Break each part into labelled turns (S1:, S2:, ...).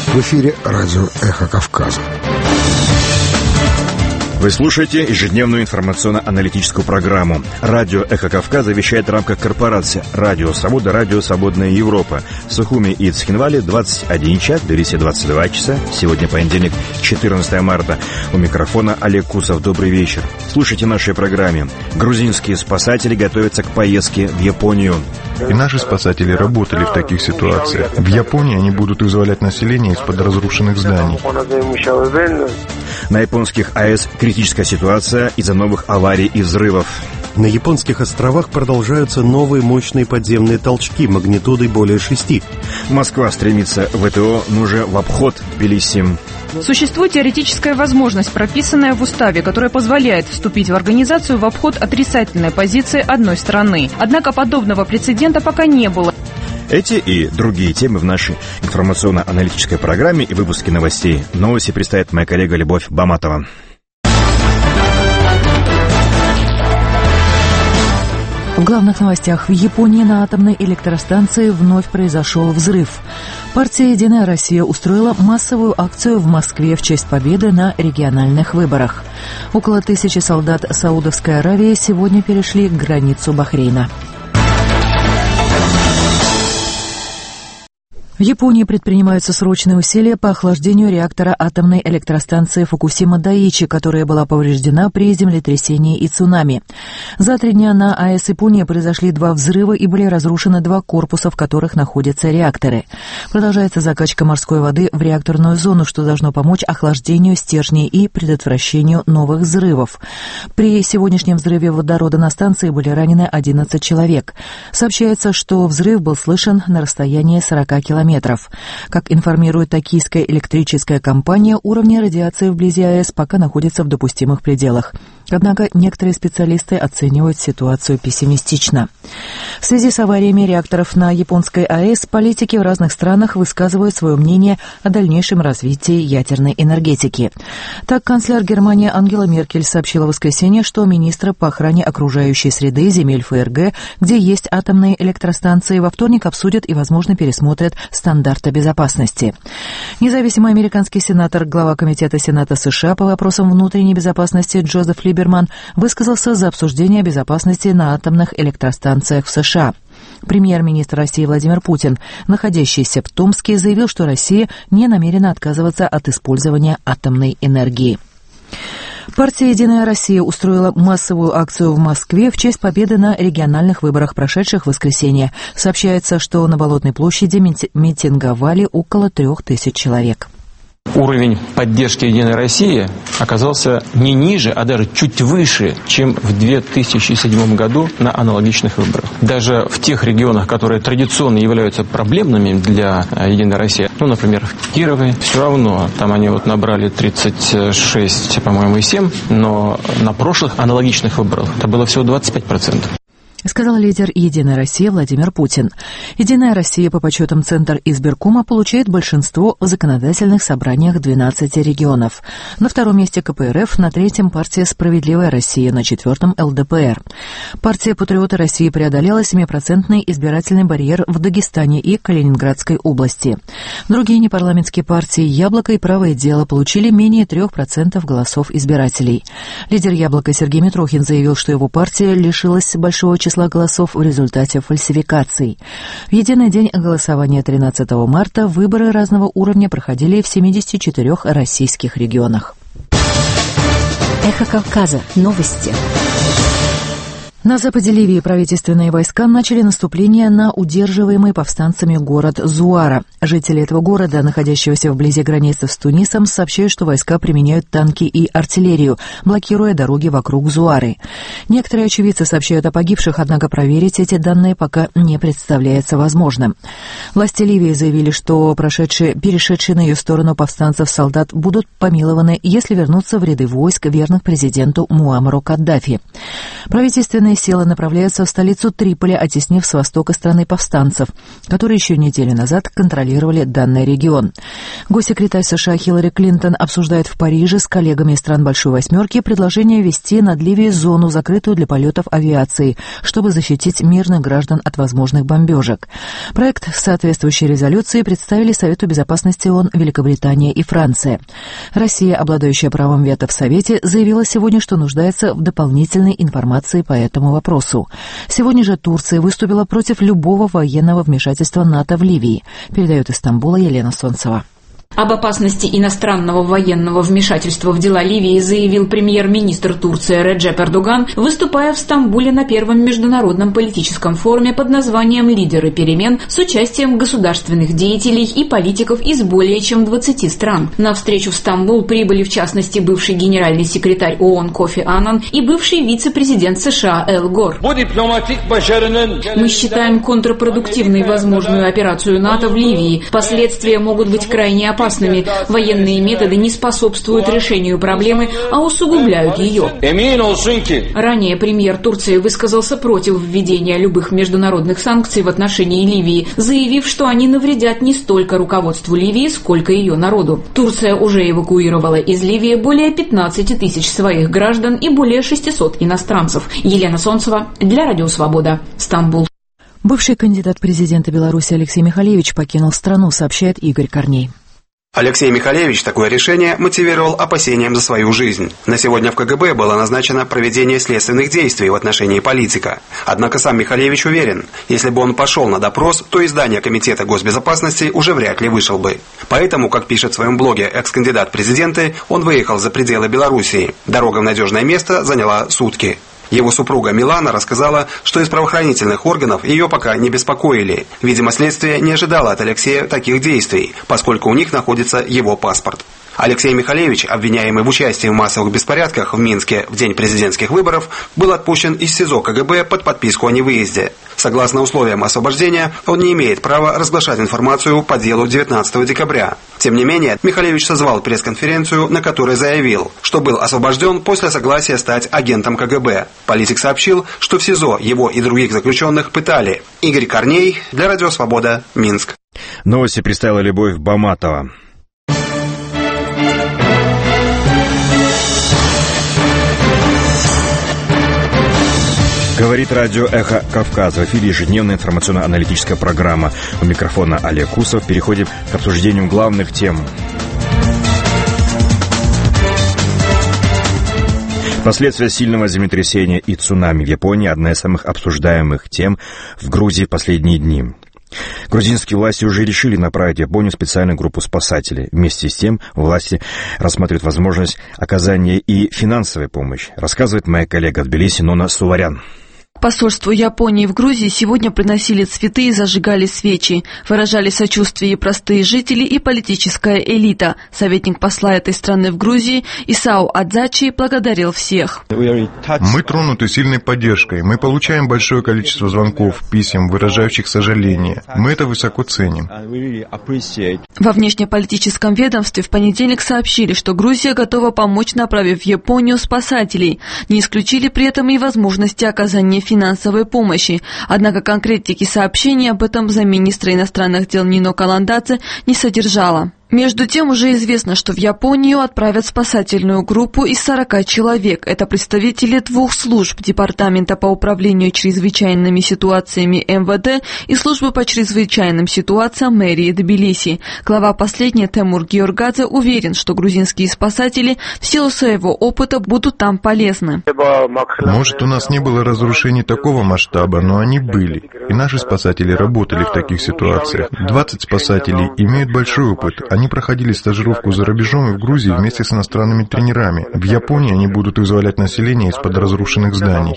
S1: В эфире радио «Эхо Кавказа».
S2: Вы слушаете ежедневную информационно-аналитическую программу. Радио «Эхо Кавказа» вещает в рамках корпорации «Радио Свобода», «Радио Свободная Европа». В Сухуми и Цхинвале 21 час, в Тбилиси 22 часа. Сегодня понедельник, 14 марта. У микрофона Олег Кусов. Добрый вечер. Слушайте нашей программе. Грузинские спасатели готовятся к поездке в Японию.
S3: И наши спасатели работали в таких ситуациях. В Японии они будут вызволять население из-под разрушенных зданий.
S2: На японских АЭС критическая ситуация из-за новых аварий и взрывов.
S4: На японских островах продолжаются новые мощные подземные толчки магнитудой более 6.
S2: Москва стремится в ВТО, но уже в обход Тбилиси.
S5: Существует теоретическая возможность, прописанная в уставе, которая позволяет вступить в организацию в обход отрицательной позиции одной страны. Однако подобного прецедента пока не было.
S2: Эти и другие темы в нашей информационно-аналитической программе и выпуске новостей. Новости представит моя коллега Любовь Баматова.
S6: В главных новостях: в Японии на атомной электростанции вновь произошел взрыв. Партия «Единая Россия» устроила массовую акцию в Москве в честь победы на региональных выборах. Около 1000 солдат Саудовской Аравии сегодня перешли границу Бахрейна. В Японии предпринимаются срочные усилия по охлаждению реактора атомной электростанции Фукусима-Дайичи, которая была повреждена при землетрясении и цунами. За 3 дня на АЭС Японии произошли 2 взрыва и были разрушены 2 корпуса, в которых находятся реакторы. Продолжается закачка морской воды в реакторную зону, что должно помочь охлаждению стержней и предотвращению новых взрывов. При сегодняшнем взрыве водорода на станции были ранены 11 человек. Сообщается, что взрыв был слышен на расстоянии 40 километров. Как информирует токийская электрическая компания, уровни радиации вблизи АЭС пока находятся в допустимых пределах. Однако некоторые специалисты оценивают ситуацию пессимистично. В связи с авариями реакторов на японской АЭС политики в разных странах высказывают свое мнение о дальнейшем развитии ядерной энергетики. Так, канцлер Германии Ангела Меркель сообщила в воскресенье, что министры по охране окружающей среды земель ФРГ, где есть атомные электростанции, во вторник обсудят и, возможно, пересмотрят стандарты безопасности. Независимый американский сенатор, глава комитета Сената США по вопросам внутренней безопасности Джозеф Либерман высказался за обсуждение безопасности на атомных электростанциях в США. Премьер-министр России Владимир Путин, находящийся в Томске, заявил, что Россия не намерена отказываться от использования атомной энергии. Партия «Единая Россия» устроила массовую акцию в Москве в честь победы на региональных выборах, прошедших в воскресенье. Сообщается, что на Болотной площади митинговали около 3000 человек.
S7: Уровень поддержки «Единой России» оказался не ниже, а даже чуть выше, чем в 2007 году на аналогичных выборах. Даже в тех регионах, которые традиционно являются проблемными для «Единой России», например, в Кирове, все равно там они набрали 36, по-моему, и 7, но на прошлых аналогичных выборах это было всего 25%.
S6: Сказал лидер «Единой России» Владимир Путин. «Единая Россия» по подсчетам Центр избиркома получает большинство в законодательных собраниях 12 регионов. На 2-м месте КПРФ, на 3-м партия «Справедливая Россия», на 4-м ЛДПР. Партия «Патриоты России» преодолела 7% избирательный барьер в Дагестане и Калининградской области. Другие непарламентские партии «Яблоко» и «Правое дело» получили менее 3% голосов избирателей. Лидер «Яблока» Сергей Митрохин заявил, что его партия лишилась большого числа голосов в результате фальсификаций. В единый день голосования 13 марта выборы разного уровня проходили в 74 российских регионах.
S8: Эхо Кавказа. Новости.
S6: На западе Ливии правительственные войска начали наступление на удерживаемый повстанцами город Зуара. Жители этого города, находящегося вблизи границы с Тунисом, сообщают, что войска применяют танки и артиллерию, блокируя дороги вокруг Зуары. Некоторые очевидцы сообщают о погибших, однако проверить эти данные пока не представляется возможным. Власти Ливии заявили, что перешедшие на ее сторону повстанцев солдат будут помилованы, если вернутся в ряды войск, верных президенту Муаммару Каддафи. Правительственные военные силы направляются в столицу Триполи, оттеснив с востока страны повстанцев, которые еще неделю назад контролировали данный регион. Госсекретарь США Хиллари Клинтон обсуждает в Париже с коллегами из стран Большой Восьмерки предложение ввести над Ливией зону, закрытую для полетов авиации, чтобы защитить мирных граждан от возможных бомбежек. Проект соответствующей резолюции представили Совету безопасности ООН Великобритания и Франция. Россия, обладающая правом вето в Совете, заявила сегодня, что нуждается в дополнительной информации по этому вопросу. Сегодня же Турция выступила против любого военного вмешательства НАТО в Ливии, передает из Стамбула Елена Солнцева.
S9: Об опасности иностранного военного вмешательства в дела Ливии заявил премьер-министр Турции Реджеп Эрдоган, выступая в Стамбуле на первом международном политическом форуме под названием «Лидеры перемен» с участием государственных деятелей и политиков из более чем 20 стран. На встречу в Стамбул прибыли в частности бывший генеральный секретарь ООН Кофи Аннан и бывший вице-президент США Эл Гор. Мы считаем контрпродуктивной возможную операцию НАТО в Ливии. Последствия могут быть крайне опасными. Военные методы не способствуют решению проблемы, а усугубляют ее. Ранее премьер Турции высказался против введения любых международных санкций в отношении Ливии, заявив, что они навредят не столько руководству Ливии, сколько ее народу. Турция уже эвакуировала из Ливии более 15 тысяч своих граждан и более 600 иностранцев. Елена Солнцева для Радио Свобода, Стамбул.
S6: Бывший кандидат в президенты Беларуси Алексей Михалевич покинул страну, сообщает Игорь Корней.
S10: Алексей Михалевич такое решение мотивировал опасением за свою жизнь. На сегодня в КГБ было назначено проведение следственных действий в отношении политика. Однако сам Михалевич уверен, если бы он пошел на допрос, то из здания Комитета госбезопасности уже вряд ли вышел бы. Поэтому, как пишет в своем блоге экс-кандидат в президенты, он выехал за пределы Белоруссии. Дорога в надежное место заняла сутки. Его супруга Милана рассказала, что из правоохранительных органов ее пока не беспокоили. Видимо, следствие не ожидало от Алексея таких действий, поскольку у них находится его паспорт. Алексей Михалевич, обвиняемый в участии в массовых беспорядках в Минске в день президентских выборов, был отпущен из СИЗО КГБ под подписку о невыезде. Согласно условиям освобождения, он не имеет права разглашать информацию по делу 19 декабря. Тем не менее, Михалевич созвал пресс-конференцию, на которой заявил, что был освобожден после согласия стать агентом КГБ. Политик сообщил, что в СИЗО его и других заключенных пытали. Игорь Корней для Радио Свобода, Минск.
S2: Новости представила Любовь Баматова. Говорит радио «Эхо Кавказа». В эфире ежедневная информационно-аналитическая программа. У микрофона Олег Кусов. Переходим к обсуждению главных тем. Последствия сильного землетрясения и цунами в Японии – одна из самых обсуждаемых тем в Грузии в последние дни. Грузинские власти уже решили направить в Японию специальную группу спасателей. Вместе с тем власти рассматривают возможность оказания и финансовой помощи, рассказывает моя коллега в Тбилиси Нона Суварян.
S5: Посольству Японии в Грузии сегодня приносили цветы и зажигали свечи. Выражали сочувствие и простые жители, и политическая элита. Советник посла этой страны в Грузии Исао Адзачи благодарил всех.
S3: Мы тронуты сильной поддержкой. Мы получаем большое количество звонков, писем, выражающих сожаление. Мы это высоко ценим.
S5: Во внешнеполитическом ведомстве в понедельник сообщили, что Грузия готова помочь, направив в Японию спасателей. Не исключили при этом и возможности оказания финансовой помощи. Однако конкретики сообщений об этом замминистра иностранных дел Нино Каландадзе не содержала. Между тем, уже известно, что в Японию отправят спасательную группу из 40 человек. Это представители двух служб – Департамента по управлению чрезвычайными ситуациями МВД и службы по чрезвычайным ситуациям мэрии Тбилиси. Глава последней Темур Георгадзе уверен, что грузинские спасатели в силу своего опыта будут там полезны.
S3: Может, у нас не было разрушений такого масштаба, но они были. И наши спасатели работали в таких ситуациях. 20 спасателей имеют большой опыт. Они проходили стажировку за рубежом и в Грузии вместе с иностранными тренерами. В Японии они будут вызволять население из-под разрушенных зданий.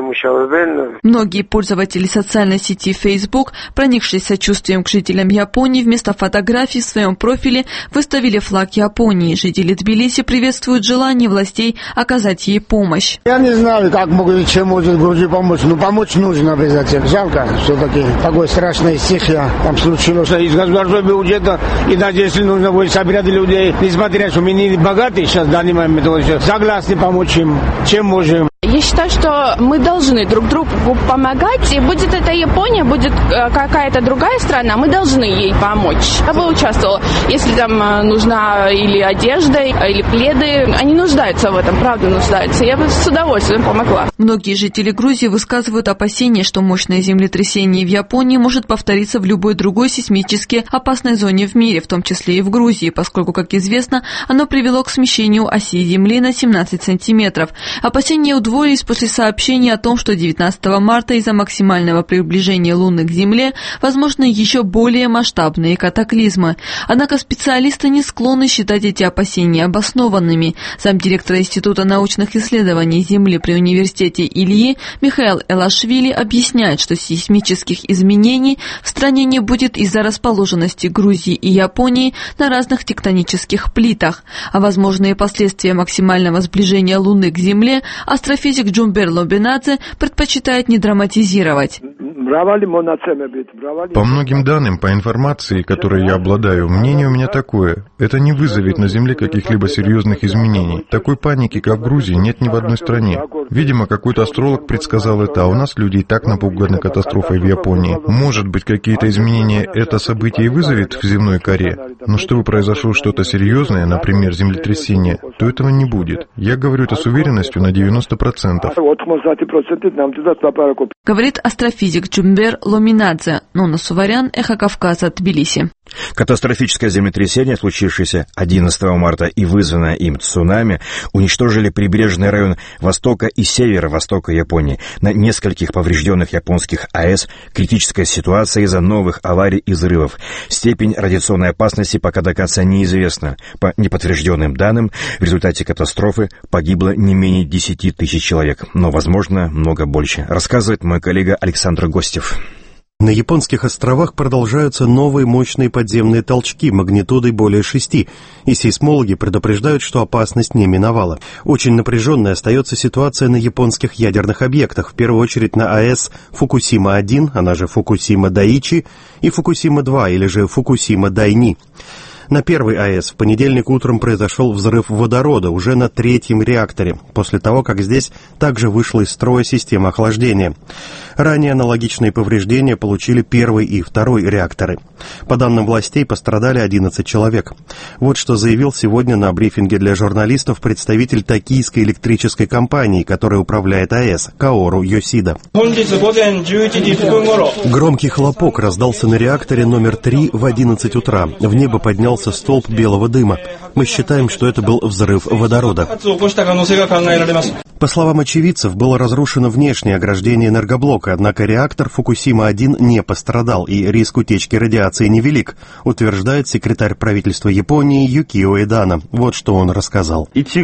S5: Многие пользователи социальной сети Facebook, проникшись сочувствием к жителям Японии, вместо фотографий в своем профиле выставили флаг Японии. Жители Тбилиси приветствуют желание властей оказать ей помощь.
S11: Я не знаю, как могут, чем может Грузии помочь, но помочь нужно обязательно. Жалко, все-таки такой страшная стихия там случилось. Из государственного бюджета, и даже если нужно будет собирать людей, несмотря, что мы не богатые сейчас в данный момент, согласны помочь им, чем можем.
S12: Я считаю, что мы должны друг другу помогать, и будет это Япония, будет какая-то другая страна, мы должны ей помочь. Я бы участвовала, если там нужна или одежда, или пледы, они нуждаются в этом, правда нуждаются, я бы с удовольствием помогла.
S5: Многие жители Грузии высказывают опасения, что мощное землетрясение в Японии может повториться в любой другой сейсмически опасной зоне в мире, в том числе и в Грузии, поскольку, как известно, оно привело к смещению оси Земли на 17 сантиметров. Опасения удвоились после сообщения о том, что 19 марта из-за максимального приближения Луны к Земле возможны еще более масштабные катаклизмы. Однако специалисты не склонны считать эти опасения обоснованными. Замдиректора Института научных исследований Земли при университете Ильи Михаил Элашвили объясняет, что сейсмических изменений в стране не будет из-за расположенности Грузии и Японии на разных тектонических плитах, а возможные последствия максимального сближения Луны к Земле астрофизик Джумбер Лобинадзе предпочитает не драматизировать.
S3: По многим данным, по информации, которой я обладаю, мнение у меня такое. Это не вызовет на Земле каких-либо серьезных изменений. Такой паники, как в Грузии, нет ни в одной стране. Видимо, какой-то астролог предсказал это, а у нас люди и так напуганы катастрофой в Японии. Может быть, какие-то изменения это событие и вызовет в земной коре, но чтобы произошло что-то серьезное, например, землетрясение, то этого не будет. Я говорю это с уверенностью на 90%.
S5: Говорит астрофизик Джумбер Ломинадзе. Нонна Суварян, Эхо Кавказа, Тбилиси.
S2: Катастрофическое землетрясение, случившееся 11 марта и вызванное им цунами, уничтожили прибрежный район востока и северо-востока Японии. На нескольких поврежденных японских АЭС критическая ситуация из-за новых аварий и взрывов. Степень радиационной опасности пока до конца неизвестна. По неподтвержденным данным, в результате катастрофы погибло не менее 10 тысяч человек, но, возможно, много больше, рассказывает мой коллега Александр Гостев.
S4: На японских островах продолжаются новые мощные подземные толчки магнитудой более 6, и сейсмологи предупреждают, что опасность не миновала. Очень напряженной остается ситуация на японских ядерных объектах, в первую очередь на АЭС Фукусима-1, она же Фукусима-Дайичи, и Фукусима-2, или же Фукусима-Дайни. На первой АЭС в понедельник утром произошел взрыв водорода уже на 3-м реакторе, после того, как здесь также вышла из строя система охлаждения. Ранее аналогичные повреждения получили 1-й и 2-й реакторы. По данным властей, пострадали 11 человек. Вот что заявил сегодня на брифинге для журналистов представитель токийской электрической компании, которая управляет АЭС, Каору Йосида. Громкий хлопок раздался на реакторе номер 3 в 11 утра. В небо поднялся столб белого дыма. Мы считаем, что это был взрыв водорода. По словам очевидцев, было разрушено внешнее ограждение энергоблока, однако реактор Фукусима-1 не пострадал, и риск утечки радиации невелик, утверждает секретарь правительства Японии Юкио Эдана. Вот что он рассказал.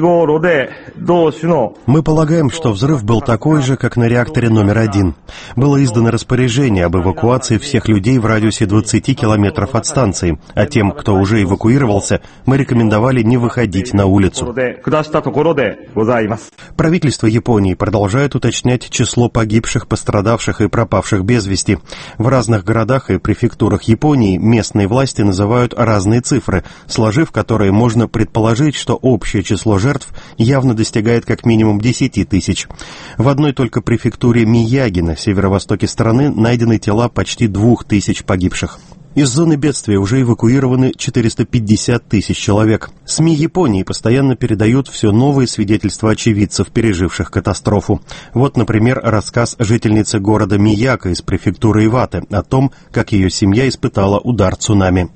S4: Мы полагаем, что взрыв был такой же, как на реакторе номер 1. Было издано распоряжение об эвакуации всех людей в радиусе 20 километров от станции, а тем, кто уже эвакуировался, мы рекомендовали не выходить на улицу. Правительство Японии продолжает уточнять число погибших, пострадавших и пропавших без вести. В разных городах и префектурах Японии местные власти называют разные цифры, сложив которые можно предположить, что общее число жертв явно достигает как минимум 10 тысяч. В одной только префектуре Мияги на северо-востоке страны найдены тела почти 2000 погибших. Из зоны бедствия уже эвакуированы 450 тысяч человек. СМИ Японии постоянно передают все новые свидетельства очевидцев, переживших катастрофу. Вот, например, рассказ жительницы города Мияка из префектуры Ивате о том, как ее семья испытала удар цунами.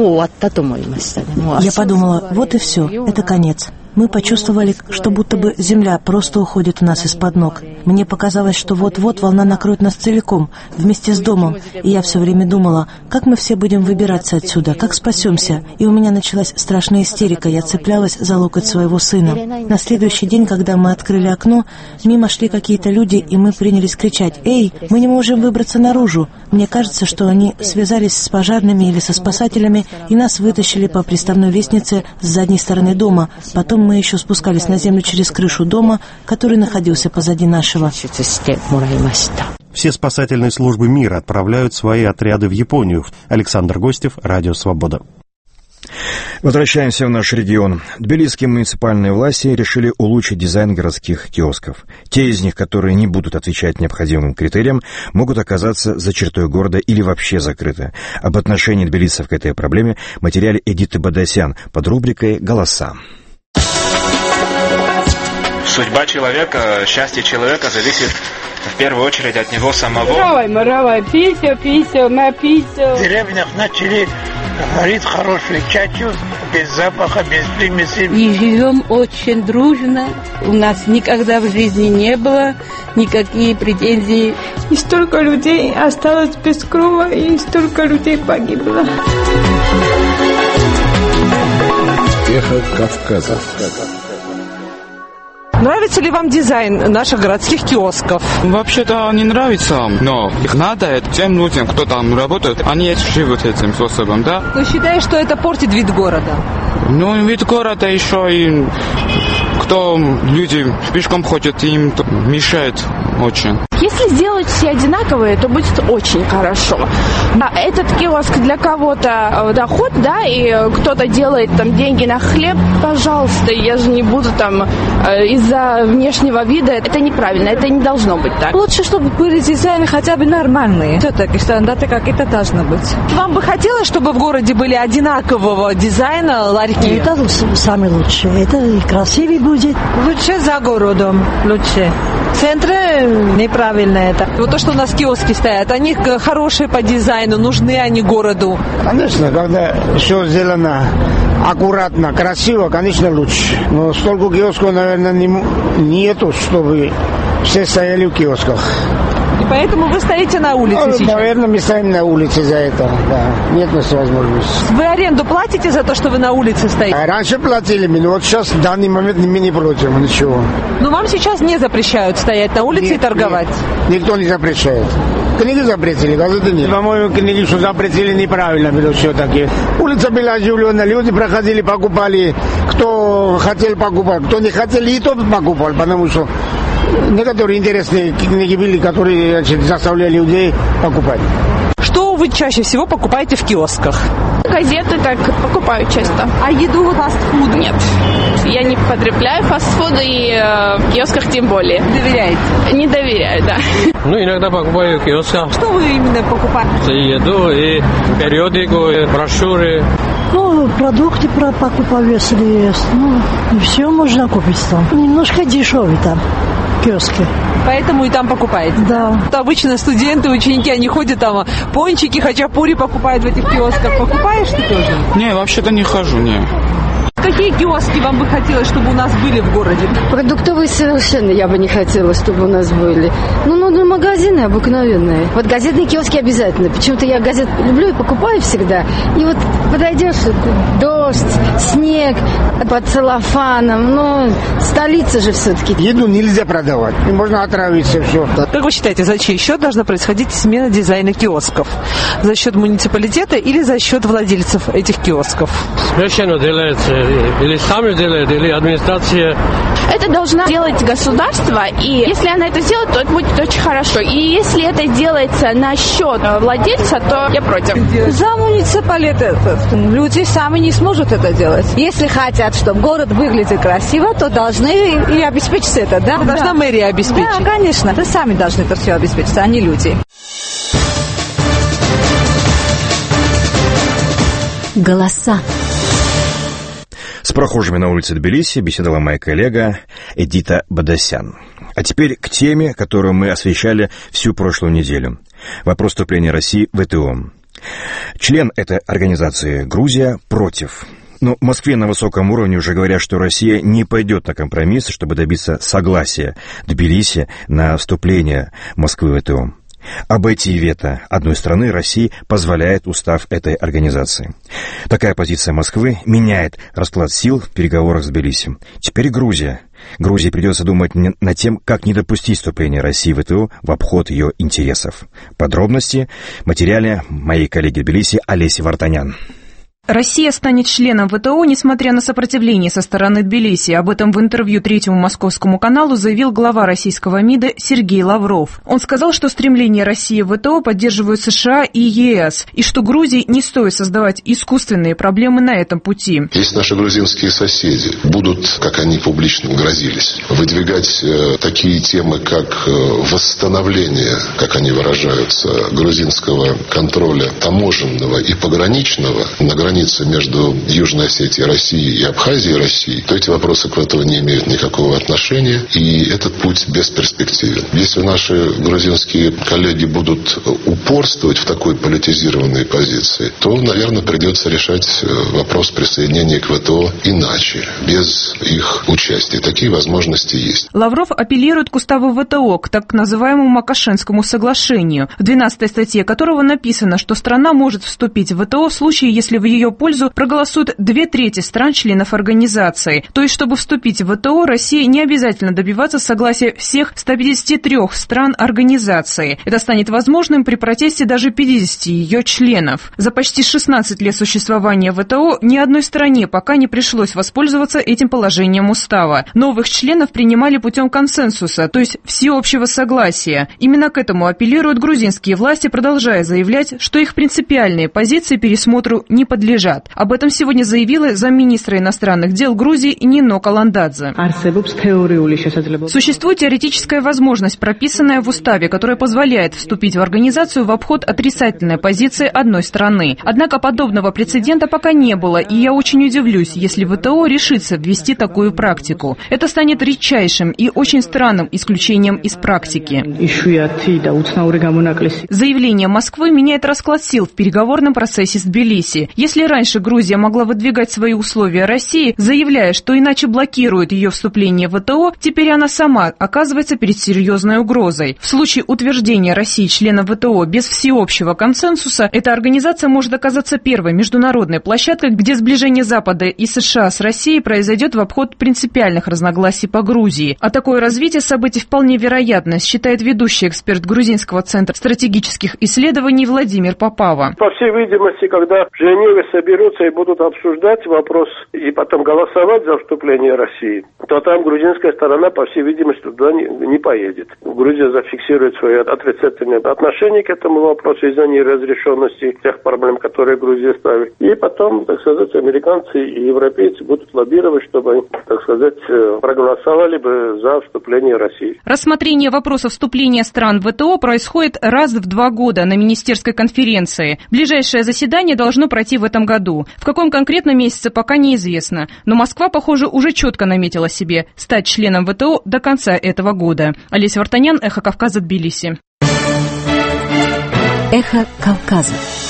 S13: Я подумала, вот и все, это конец. Мы почувствовали, что будто бы земля просто уходит у нас из-под ног. Мне показалось, что вот-вот волна накроет нас целиком, вместе с домом. И я все время думала, как мы все будем выбираться отсюда, как спасемся. И у меня началась страшная истерика, я цеплялась за локоть своего сына. На следующий день, когда мы открыли окно, мимо шли какие-то люди, и мы принялись кричать: «Эй, мы не можем выбраться наружу!» Мне кажется, что они связались с пожарными или со спасателями, и нас вытащили по приставной лестнице с задней стороны дома. Потом мы еще спускались на землю через крышу дома, который находился позади нашего.
S4: Все спасательные службы мира отправляют свои отряды в Японию. Александр Гостев, Радио Свобода.
S2: Возвращаемся в наш регион. Тбилисские муниципальные власти решили улучшить дизайн городских киосков. Те из них, которые не будут отвечать необходимым критериям, могут оказаться за чертой города или вообще закрыты. Об отношении тбилисцев к этой проблеме в материале Эдиты Бадасян под рубрикой «Голоса».
S14: Судьба человека, счастье человека зависит в первую очередь от него самого.
S15: Писю, написю.
S16: В деревнях начали варить хороший чачу, без запаха, без примесей.
S15: И живем очень дружно. У нас никогда в жизни не было никакие претензий. И столько людей осталось без крова, и столько людей погибло.
S1: Эхо Кавказа.
S17: Нравится ли вам дизайн наших городских киосков?
S18: Вообще-то не нравится, но их надо тем людям, кто там работает, они живут этим способом, да?
S17: Ты считаешь, что это портит вид города?
S18: Ну, вид города еще и кто люди пешком ходят, им мешает очень.
S12: Если сделать все одинаковые, то будет очень хорошо. Этот киоск для кого-то доход, да, и кто-то делает там деньги на хлеб, пожалуйста, я же не буду там из-за внешнего вида. Это неправильно, это не должно быть так.
S17: Лучше, чтобы были дизайны хотя бы нормальные. Все-таки стандарты какие-то должны быть. Вам бы хотелось, чтобы в городе были одинакового дизайна ларьки?
S13: Это самое лучшее. Это и красивее будет.
S17: Лучше за городом, лучше. В центре неправильно это. Вот то, что у нас киоски стоят, они хорошие по дизайну, нужны они городу.
S11: Конечно, когда все сделано аккуратно, красиво, конечно, лучше. Но столько киосков, наверное, нету, чтобы все стояли в киосках.
S17: И поэтому вы стоите на улице сейчас?
S11: Наверное, мы стоим на улице за это, да. Нет у нас возможности.
S17: Вы аренду платите за то, что вы на улице стоите?
S11: Раньше платили, но вот сейчас в данный момент мы не против ничего.
S17: Но вам сейчас не запрещают стоять на улице и торговать?
S11: Нет, никто не запрещает. Книги запретили, газеты нет. По-моему, книги, что запретили, неправильно было все-таки. Улица была оживленная, люди проходили, покупали. Кто хотел покупать, кто не хотел, и тот покупал, потому что некоторые интересные книги были, которые заставляли людей покупать.
S17: Что вы чаще всего покупаете в киосках?
S12: Газеты так покупаю часто.
S17: А еду, фастфуд?
S12: Нет. Я не потребляю фастфуд и в киосках тем более.
S17: Доверяете?
S12: Не доверяю, да.
S19: Ну, иногда покупаю в киосках.
S17: Что вы именно покупаете?
S19: И еду, и периодику, и брошюры.
S13: Ну, продукты покупаю, если есть. Ну, все можно купить там. Немножко дешевле там. Киоски.
S17: Поэтому и там покупаете?
S13: Да.
S17: Обычно студенты, ученики, они ходят там, пончики, хачапури покупают в этих киосках. Покупаешь ты тоже?
S18: Не, вообще-то не хожу, не.
S17: Какие киоски вам бы хотелось, чтобы у нас были в городе?
S20: Продуктовые совершенно я бы не хотела, чтобы у нас были. Ну, магазины обыкновенные. Вот газетные киоски обязательно. Почему-то я газет люблю и покупаю всегда. И вот подойдешь, дождь, снег, под целлофаном. Ну, столица же все-таки.
S11: Еду нельзя продавать. И можно отравиться все.
S17: Как вы считаете, за чей счет должна происходить смена дизайна киосков? За счет муниципалитета или за счет владельцев этих киосков?
S19: Смешно делается. Или сами делают, или администрация.
S12: Это должна делать государство, и если она это сделает, то это будет очень хорошо. И если это делается на счет владельца, то я против.
S17: За муниципалитет люди сами не смогут это делать.
S21: Если хотят, чтобы город выглядел красиво, то должны и обеспечить это, да?
S17: Должна мэрия обеспечить.
S21: Да, конечно. Да сами должны это все обеспечить, а не люди.
S8: Голоса.
S2: С прохожими на улице Тбилиси беседовала моя коллега Эдита Бадасян. А теперь к теме, которую мы освещали всю прошлую неделю. Вопрос вступления России в ВТО. Член этой организации Грузия против. Но в Москве на высоком уровне уже говорят, что Россия не пойдет на компромисс, чтобы добиться согласия Тбилиси на вступление Москвы в ВТО. Обойти вето одной страны России позволяет устав этой организации. Такая позиция Москвы меняет расклад сил в переговорах с Тбилиси. Теперь Грузия. Грузии придется думать над тем, как не допустить вступления России в ВТО в обход ее интересов. Подробности в материале моей коллеги в Тбилиси Олеси Вартанян.
S7: Россия станет членом ВТО, несмотря на сопротивление со стороны Тбилиси. Об этом в интервью Третьему Московскому каналу заявил глава российского МИДа Сергей Лавров. Он сказал, что стремление России в ВТО поддерживают США и ЕС, и что Грузии не стоит создавать искусственные проблемы на этом пути.
S22: Если наши грузинские соседи будут, как они публично грозились, выдвигать такие темы, как восстановление, как они выражаются, грузинского контроля таможенного и пограничного на границе между Южной Осетией Россией и Абхазией Россией, то эти вопросы к ВТО не имеют никакого отношения, и этот путь бесперспективен. Если наши грузинские коллеги будут упорствовать в такой политизированной позиции, то, наверное, придется решать вопрос присоединения к ВТО иначе, без их участия. Такие возможности есть.
S7: Лавров апеллирует к уставу ВТО, к так называемому Макашенскому соглашению, в 12 статье которого написано, что страна может вступить в ВТО в случае, если в ее пользу проголосуют 2/3 стран-членов организации. То есть, чтобы вступить в ВТО, России не обязательно добиваться согласия всех 153 стран организации. Это станет возможным при протесте даже 50 ее членов. За почти 16 лет существования ВТО ни одной стране пока не пришлось воспользоваться этим положением устава. Новых членов принимали путем консенсуса, то есть всеобщего согласия. Именно к этому апеллируют грузинские власти, продолжая заявлять, что их принципиальные позиции пересмотру не подлежат. Об этом сегодня заявила замминистра иностранных дел Грузии Нино Каландадзе. Существует теоретическая возможность, прописанная в уставе, которая позволяет вступить в организацию в обход отрицательной позиции одной страны. Однако подобного прецедента пока не было, и я очень удивлюсь, если ВТО решится ввести такую практику. Это станет редчайшим и очень странным исключением из практики. Заявление Москвы меняет расклад сил в переговорном процессе с Тбилиси. Если раньше Грузия могла выдвигать свои условия России, заявляя, что иначе блокирует ее вступление в ВТО, теперь она сама оказывается перед серьезной угрозой. В случае утверждения России членом ВТО без всеобщего консенсуса, эта организация может оказаться первой международной площадкой, где сближение Запада и США с Россией произойдет в обход принципиальных разногласий по Грузии. А такое развитие событий вполне вероятно, считает ведущий эксперт Грузинского центра стратегических исследований Владимир Попава.
S23: По всей видимости, когда в Женеве соберутся и будут обсуждать вопрос и потом голосовать за вступление России, то там грузинская сторона, по всей видимости, туда не поедет. Грузия зафиксирует свое отрицательное отношение к этому вопросу из-за неразрешенности тех проблем, которые Грузия ставит. И потом, так сказать, американцы и европейцы будут лоббировать, чтобы, так сказать, проголосовали бы за вступление России.
S7: Рассмотрение вопроса вступления стран в ВТО происходит раз в 2 года на министерской конференции. Ближайшее заседание должно пройти в этом году. В каком конкретно месяце пока неизвестно. Но Москва, похоже, уже четко наметила себе стать членом ВТО до конца этого года. Олеся Вартанян, Эхо Кавказа, Тбилиси.
S8: Эхо Кавказа.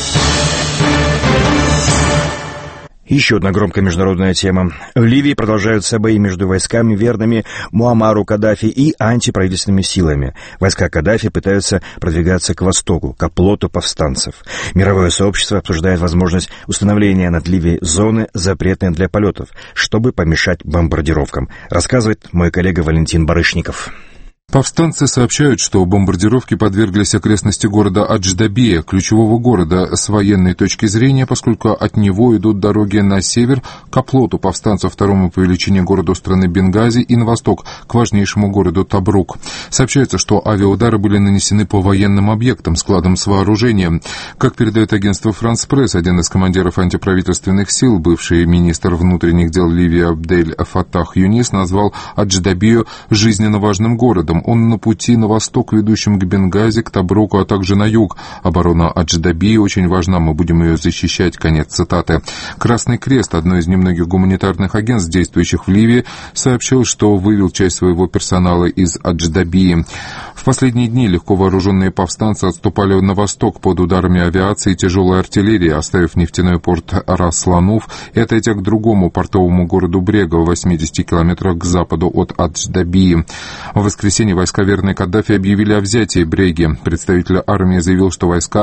S2: Еще одна громкая международная тема. В Ливии продолжаются бои между войсками, верными Муаммару Каддафи, и антиправительственными силами. Войска Каддафи пытаются продвигаться к востоку, к оплоту повстанцев. Мировое сообщество обсуждает возможность установления над Ливией зоны, запретной для полетов, чтобы помешать бомбардировкам, рассказывает мой коллега Валентин Барышников.
S24: Повстанцы сообщают, что бомбардировки подверглись окрестности города Адждабия, ключевого города с военной точки зрения, поскольку от него идут дороги на север к оплоту повстанцев, второму по величине городу страны Бенгази, и на восток к важнейшему городу Табрук. Сообщается, что авиаудары были нанесены по военным объектам, складам с вооружением. Как передает агентство «Франс Пресс», один из командиров антиправительственных сил, бывший министр внутренних дел Ливии Абдель Фаттах Юнис, назвал Адждабию жизненно важным городом. Он на пути на восток, ведущем к Бенгази, к Табруку, а также на юг. Оборона Адждабии очень важна, мы будем ее защищать. Конец цитаты. Красный Крест, одно из немногих гуманитарных агентств, действующих в Ливии, сообщил, что вывел часть своего персонала из Адждабии. В последние дни легко вооруженные повстанцы отступали на восток под ударами авиации и тяжелой артиллерии, оставив нефтяной порт Раслануф и отойдя к другому портовому городу Брега в 80 километрах к западу от Адждабии. В воскресенье войска верной Каддафи объявили о взятии Бреги. Представитель армии заявил, что войска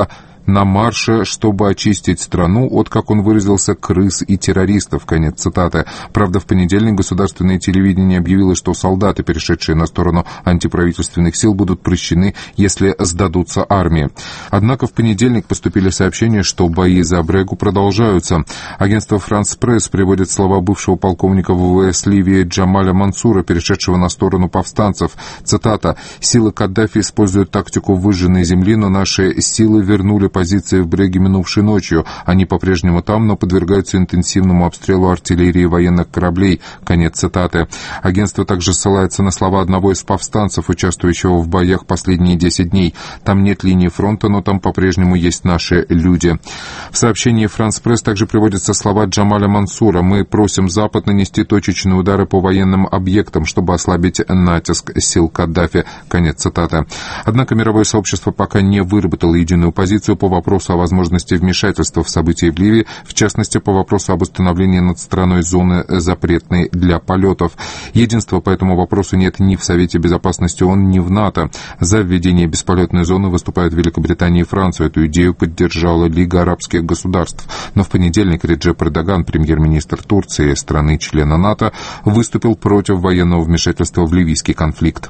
S24: на марше, чтобы очистить страну от, как он выразился, крыс и террористов. Конец цитаты. Правда, в понедельник государственное телевидение объявило, что солдаты, перешедшие на сторону антиправительственных сил, будут прощены, если сдадутся армии. Однако в понедельник поступили сообщения, что бои за Брегу продолжаются. Агентство «Франс Пресс» приводит слова бывшего полковника ВВС Ливии Джамаля Мансура, перешедшего на сторону повстанцев. Цитата: «Силы Каддафи используют тактику выжженной земли, но наши силы вернули позиции в Бреге минувшей ночью. Они по-прежнему там, но подвергаются интенсивному обстрелу артиллерии и военных кораблей». Конец цитаты. Агентство также ссылается на слова одного из повстанцев, участвующего в боях последние 10 дней. «Там нет линии фронта, но там по-прежнему есть наши люди». В сообщении «Франс Пресс» также приводятся слова Джамаля Мансура: «Мы просим Запад нанести точечные удары по военным объектам, чтобы ослабить натиск сил Каддафи». Конец цитаты. Однако мировое сообщество пока не выработало единую позицию по вопросу о возможности вмешательства в события в Ливии, в частности, по вопросу об установлении над страной зоны, запретной для полетов. Единства по этому вопросу нет ни в Совете Безопасности ООН, ни в НАТО. За введение бесполетной зоны выступают Великобритания и Франция. Эту идею поддержала Лига арабских государств. Но в понедельник Реджеп Эрдоган, премьер-министр Турции, страны-члена НАТО, выступил против военного вмешательства в ливийский конфликт.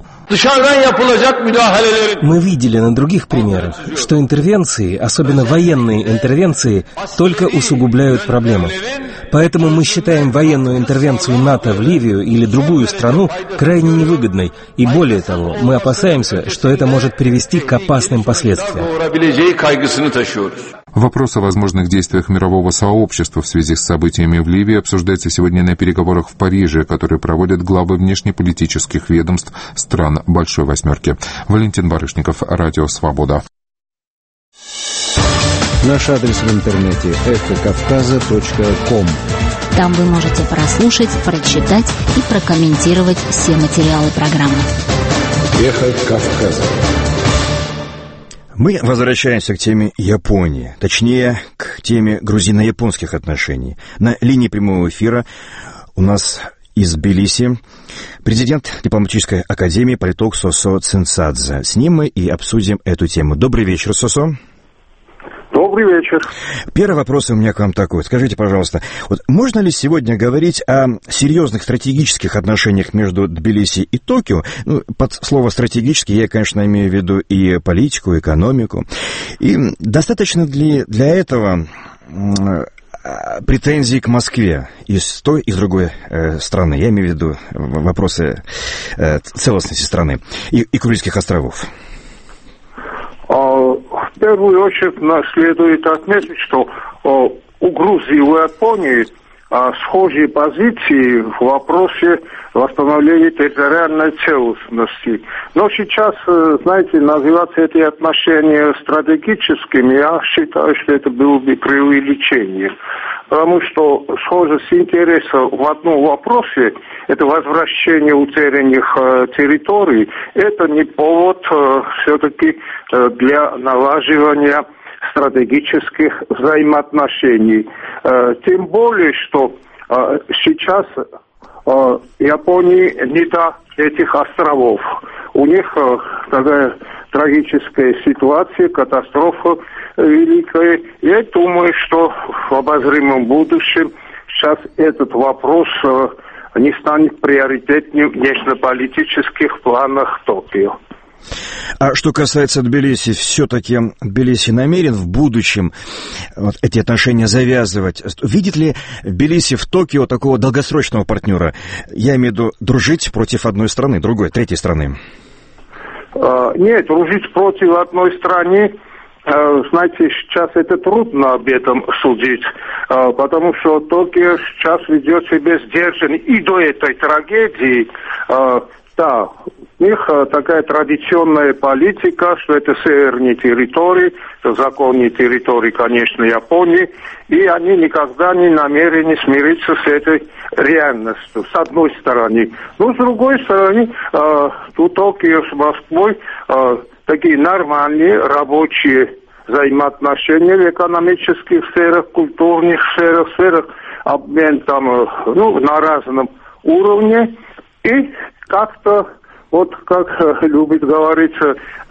S3: Мы видели на других примерах, что интервенции, особенно военные интервенции, только усугубляют проблему. Поэтому мы считаем военную интервенцию НАТО в Ливию или другую страну крайне невыгодной. И более того, мы опасаемся, что это может привести к опасным последствиям.
S24: Вопрос о возможных действиях мирового сообщества в связи с событиями в Ливии обсуждается сегодня на переговорах в Париже, которые проводят главы внешнеполитических ведомств стран Большой Восьмерки. Валентин Барышников, Радио Свобода.
S1: Наш адрес в интернете эхокавказа.ком.
S8: Там вы можете прослушать, прочитать и прокомментировать все материалы программы.
S1: Эхо Кавказа.
S2: Мы возвращаемся к теме Японии, точнее, к теме грузино-японских отношений. На линии прямого эфира у нас из Тбилиси президент дипломатической академии, политолог Сосо Цинцадзе. С ним мы и обсудим эту тему. Добрый вечер, Сосо.
S23: Добрый вечер.
S2: Первый вопрос у меня к вам такой. Скажите, пожалуйста, вот можно ли сегодня говорить о серьезных стратегических отношениях между Тбилиси и Токио? Ну, под слово «стратегически» я, конечно, имею в виду и политику, и экономику. И достаточно ли для этого претензий к Москве и с той, и с другой страны? Я имею в виду вопросы целостности страны и Курильских островов.
S23: В первую очередь следует отметить, что у Грузии и у Японии схожие позиции в вопросе восстановления территориальной целостности. Но сейчас, знаете, называть эти отношения стратегическими, я считаю, что это было бы преувеличение. Потому что схожесть интересов в одном вопросе, это возвращение утерянных территорий, это не повод все-таки для налаживания стратегических взаимоотношений. Тем более, что сейчас Японии не до этих островов. У них такая трагическая ситуация, катастрофа великая. Я думаю, что в обозримом будущем сейчас этот вопрос не станет приоритетным в внешнеполитических планах Токио.
S2: А что касается Тбилиси, все-таки Тбилиси намерен в будущем вот эти отношения завязывать. Видит ли Тбилиси в Токио такого долгосрочного партнера? Я имею в виду дружить против одной страны, другой, третьей страны.
S23: Нет, дружить против одной страны, знаете, сейчас это трудно об этом судить, потому что Токио сейчас ведет себя сдержанно и до этой трагедии. Да, у них такая традиционная политика, что это северные территории, это законные территории, конечно, Японии, и они никогда не намерены смириться с этой реальностью, с одной стороны. Но с другой стороны, у Токио с Москвой такие нормальные рабочие взаимоотношения в экономических сферах, культурных сферах, обмен там, на разном уровне, и как-то, вот как любит говориться,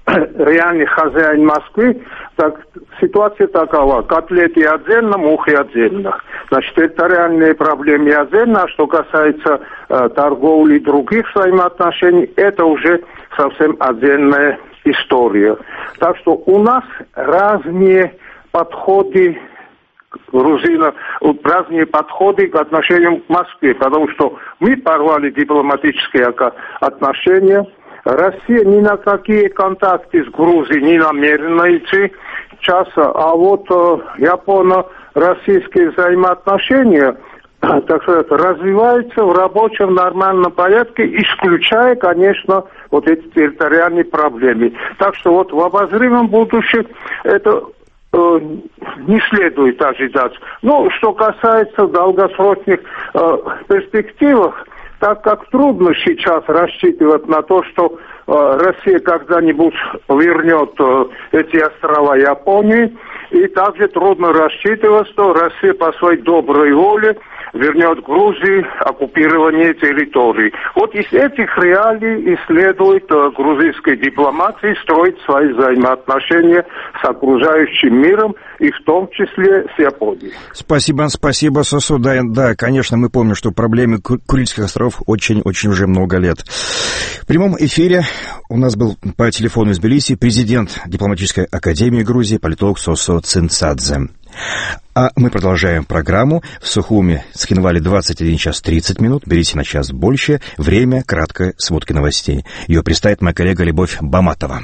S5: реальный хозяин Москвы, так ситуация такова: котлеты отдельно, мухи отдельно. Значит, территориальные проблемы отдельно, а что касается торговли и других взаимоотношений, это уже совсем отдельная история. Так что у нас разные подходы грузинов, разные подходы к отношениям к Москве, потому что мы порвали дипломатические отношения. Россия ни на какие контакты с Грузией не намерена идти сейчас, а вот японо-российские взаимоотношения, так сказать, развиваются в рабочем нормальном порядке, исключая, конечно, вот эти территориальные проблемы. Так что вот в обозримом будущем это не следует ожидать. Ну, что касается долгосрочных перспектив, так как трудно сейчас рассчитывать на то, что Россия когда-нибудь вернет эти острова Японии, и также трудно рассчитывать, что Россия по своей доброй воле вернет Грузии оккупирование территорий. Вот из этих реалий и следует грузинской дипломатии строить свои взаимоотношения с окружающим миром, и в том числе с Японией.
S2: Спасибо, Сосу. Да, конечно, мы помним, что проблемы Курильских островов очень-очень уже много лет. В прямом эфире у нас был по телефону из Тбилиси президент Дипломатической академии Грузии, политолог Сосо Цинцадзе. А мы продолжаем программу. В Сухуми Цхинвали 21 час 30 минут. Берите на час больше. Время краткой сводки новостей. Ее представит моя коллега Любовь Баматова.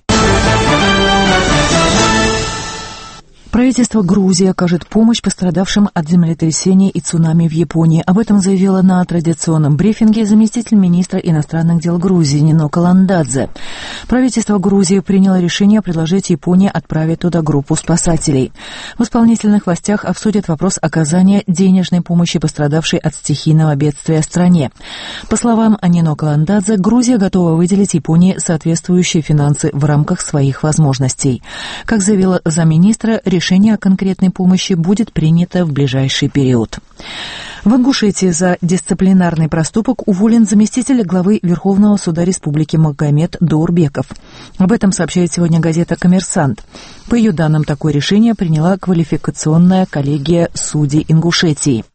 S6: Правительство Грузии окажет помощь пострадавшим от землетрясения и цунами в Японии. Об этом заявила на традиционном брифинге заместитель министра иностранных дел Грузии Нино Каландадзе. Правительство Грузии приняло решение предложить Японии отправить туда группу спасателей. В исполнительных властях обсудят вопрос оказания денежной помощи пострадавшей от стихийного бедствия стране. По словам Нино Каландадзе, Грузия готова выделить Японии соответствующие финансы в рамках своих возможностей. Как заявила замминистра, решение о конкретной помощи будет принято в ближайший период. В Ингушетии за дисциплинарный проступок уволен заместитель главы Верховного суда Республики Магомед Доурбеков. Об этом сообщает сегодня газета «Коммерсант». По ее данным, такое решение приняла квалификационная коллегия судей Ингушетии.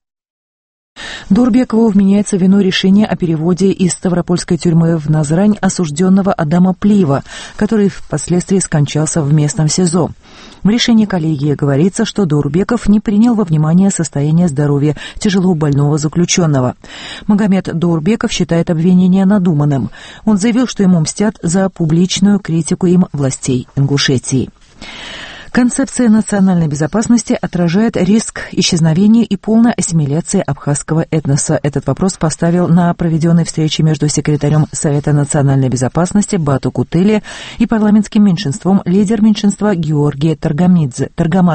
S6: Доурбекову вменяется в вину решение о переводе из Ставропольской тюрьмы в Назрань осужденного Адама Плиева, который впоследствии скончался в местном СИЗО. В решении коллегии говорится, что Доурбеков не принял во внимание состояние здоровья тяжело больного заключенного. Магомед Доурбеков считает обвинение надуманным. Он заявил, что ему мстят за публичную критику им властей Ингушетии. Концепция национальной безопасности отражает риск исчезновения и полной ассимиляции абхазского этноса. Этот вопрос поставил на проведенной встрече между секретарем Совета национальной безопасности Бату Кутели и парламентским меньшинством лидер меньшинства Георгий Таргамадзе.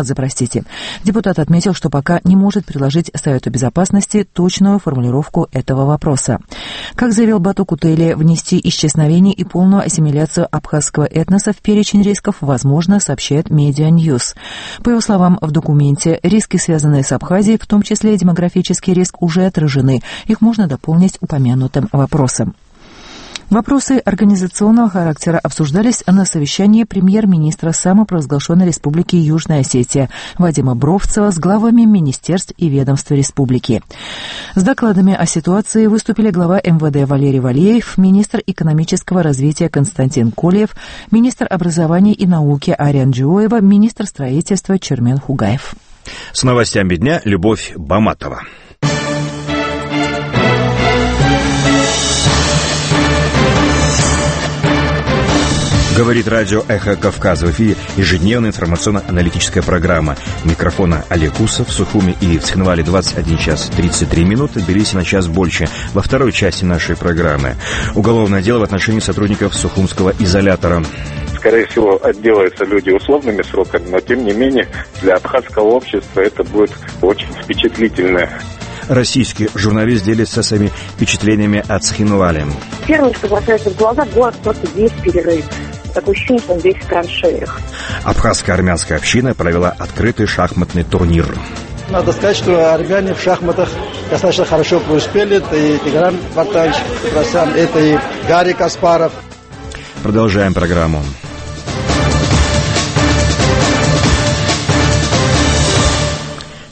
S6: Депутат отметил, что пока не может предложить Совету безопасности точную формулировку этого вопроса. Как заявил Бату Кутели, внести исчезновение и полную ассимиляцию абхазского этноса в перечень рисков возможно, сообщает медиа Ньюс. По его словам, в документе риски, связанные с Абхазией, в том числе и демографический риск, уже отражены. Их можно дополнить упомянутым вопросом. Вопросы организационного характера обсуждались на совещании премьер-министра самопровозглашенной республики Южная Осетия Вадима Бровцева с главами министерств и ведомств республики. С докладами о ситуации выступили глава МВД Валерий Валеев, министр экономического развития Константин Колев, министр образования и науки Ариан Джиоева, министр строительства Чермен Хугаев.
S2: С новостями дня Любовь Баматова. Говорит радио «Эхо Кавказа». В эфире ежедневная информационно-аналитическая программа. Микрофона Олег Усов. В Сухуми и в Цхинвале 21 час 33 минуты. Тбилиси на час больше. Во второй части нашей программы уголовное дело в отношении сотрудников Сухумского изолятора.
S9: Скорее всего, отделаются люди условными сроками, но тем не менее для абхазского общества это будет очень впечатлительно.
S2: Российский журналист делится своими впечатлениями от Цхинвали.
S10: Первое, что бросается в глаза, город просто весь перерыт. Такое ощущение, что он весь в траншеях.
S2: Абхазская армянская община провела открытый шахматный турнир.
S25: Надо сказать, что армяне в шахматах достаточно хорошо преуспели. Это и Тигран Вартанович Петросян, это и Гарри Каспаров.
S2: Продолжаем программу.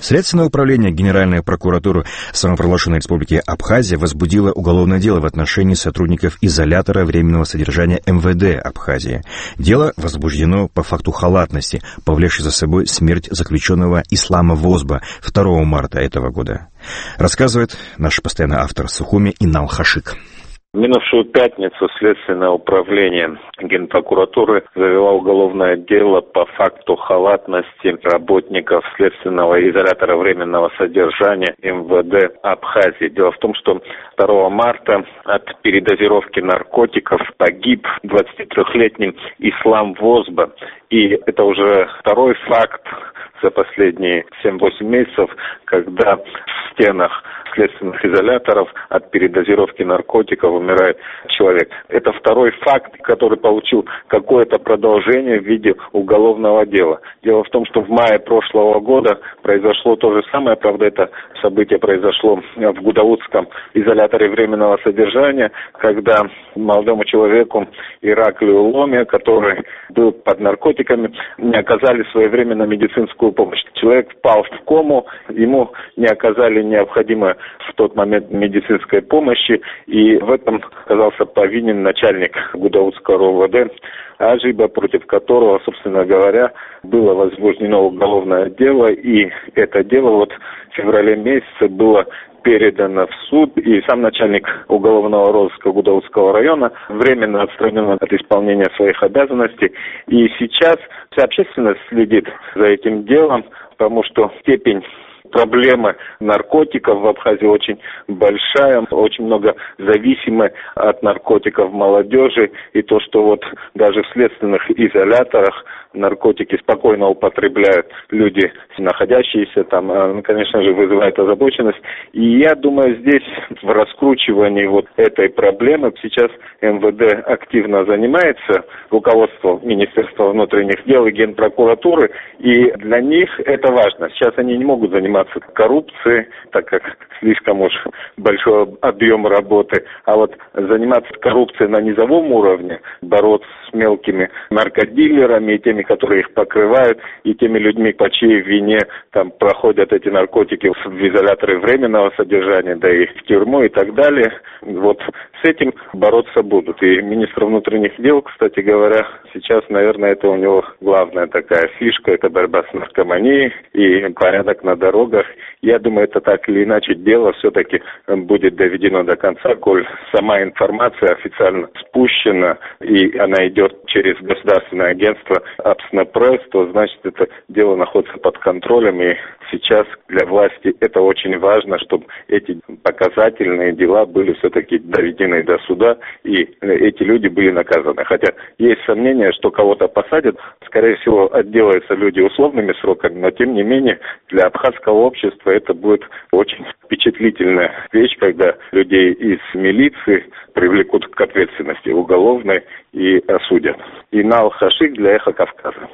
S2: Следственное управление Генеральной прокуратуры самопровозглашенной республики Абхазия возбудило уголовное дело в отношении сотрудников изолятора временного содержания МВД Абхазии. Дело возбуждено по факту халатности, повлекшей за собой смерть заключенного Ислама Возба 2 марта этого года. Рассказывает наш постоянный автор Сухуми Инал Хашик.
S9: В минувшую пятницу Следственное управление Генпрокуратуры завело уголовное дело по факту халатности работников Следственного изолятора временного содержания МВД Абхазии. Дело в том, что 2 марта от передозировки наркотиков погиб 23-летний Ислам Возба. И это уже второй факт за последние 7-8 месяцев, когда в стенах следственных изоляторов от передозировки наркотиков умирает человек. Это второй факт, который получил какое-то продолжение в виде уголовного дела. Дело в том, что в мае прошлого года произошло то же самое, правда, это событие произошло в Гудаутском изоляторе временного содержания, когда молодому человеку Ираклию Ломе, который был под наркотиками, не оказали своевременно медицинскую помощь. Человек впал в кому, ему не оказали необходимую в тот момент медицинской помощи, и в этом оказался повинен начальник Гудаутского РОВД Ажиба, против которого, собственно говоря, было возбуждено уголовное дело, и это дело вот в феврале месяце было передано в суд, и сам начальник уголовного розыска Гудаутского района временно отстранен от исполнения своих обязанностей. И сейчас вся общественность следит за этим делом, потому что степень проблемы наркотиков в Абхазии очень большая, очень много зависимой от наркотиков молодежи, и то, что вот даже в следственных изоляторах наркотики спокойно употребляют люди, находящиеся там, конечно же, вызывает озабоченность. И я думаю, здесь в раскручивании вот этой проблемы сейчас МВД активно занимается, руководство Министерства внутренних дел и Генпрокуратуры, и для них это важно. Сейчас они не могут заниматься коррупцией, так как слишком уж большой объем работы, а вот заниматься коррупцией на низовом уровне, бороться с мелкими наркодилерами и теми, которые их покрывают, и теми людьми, по чьей вине там проходят эти наркотики в изоляторы временного содержания, да и в тюрьму и так далее. Вот с этим бороться будут. И министр внутренних дел, кстати говоря, сейчас, наверное, это у него главная такая фишка, это борьба с наркоманией и порядок на дорогах. Я думаю, это так или иначе дело все-таки будет доведено до конца, коль сама информация официально спущена, и она идет через государственное агентство Апснепресс, то значит это дело находится под контролем, и сейчас для власти это очень важно, чтобы эти показательные дела были все-таки доведены до суда, и эти люди были наказаны. Хотя есть сомнения, что кого-то посадят, скорее всего, отделаются люди условными сроками, но тем не менее для абхазского общества это будет очень впечатлительная вещь, когда людей из милиции привлекут к ответственности уголовной и осудят. Инал Хашик для Эхо Кавказа.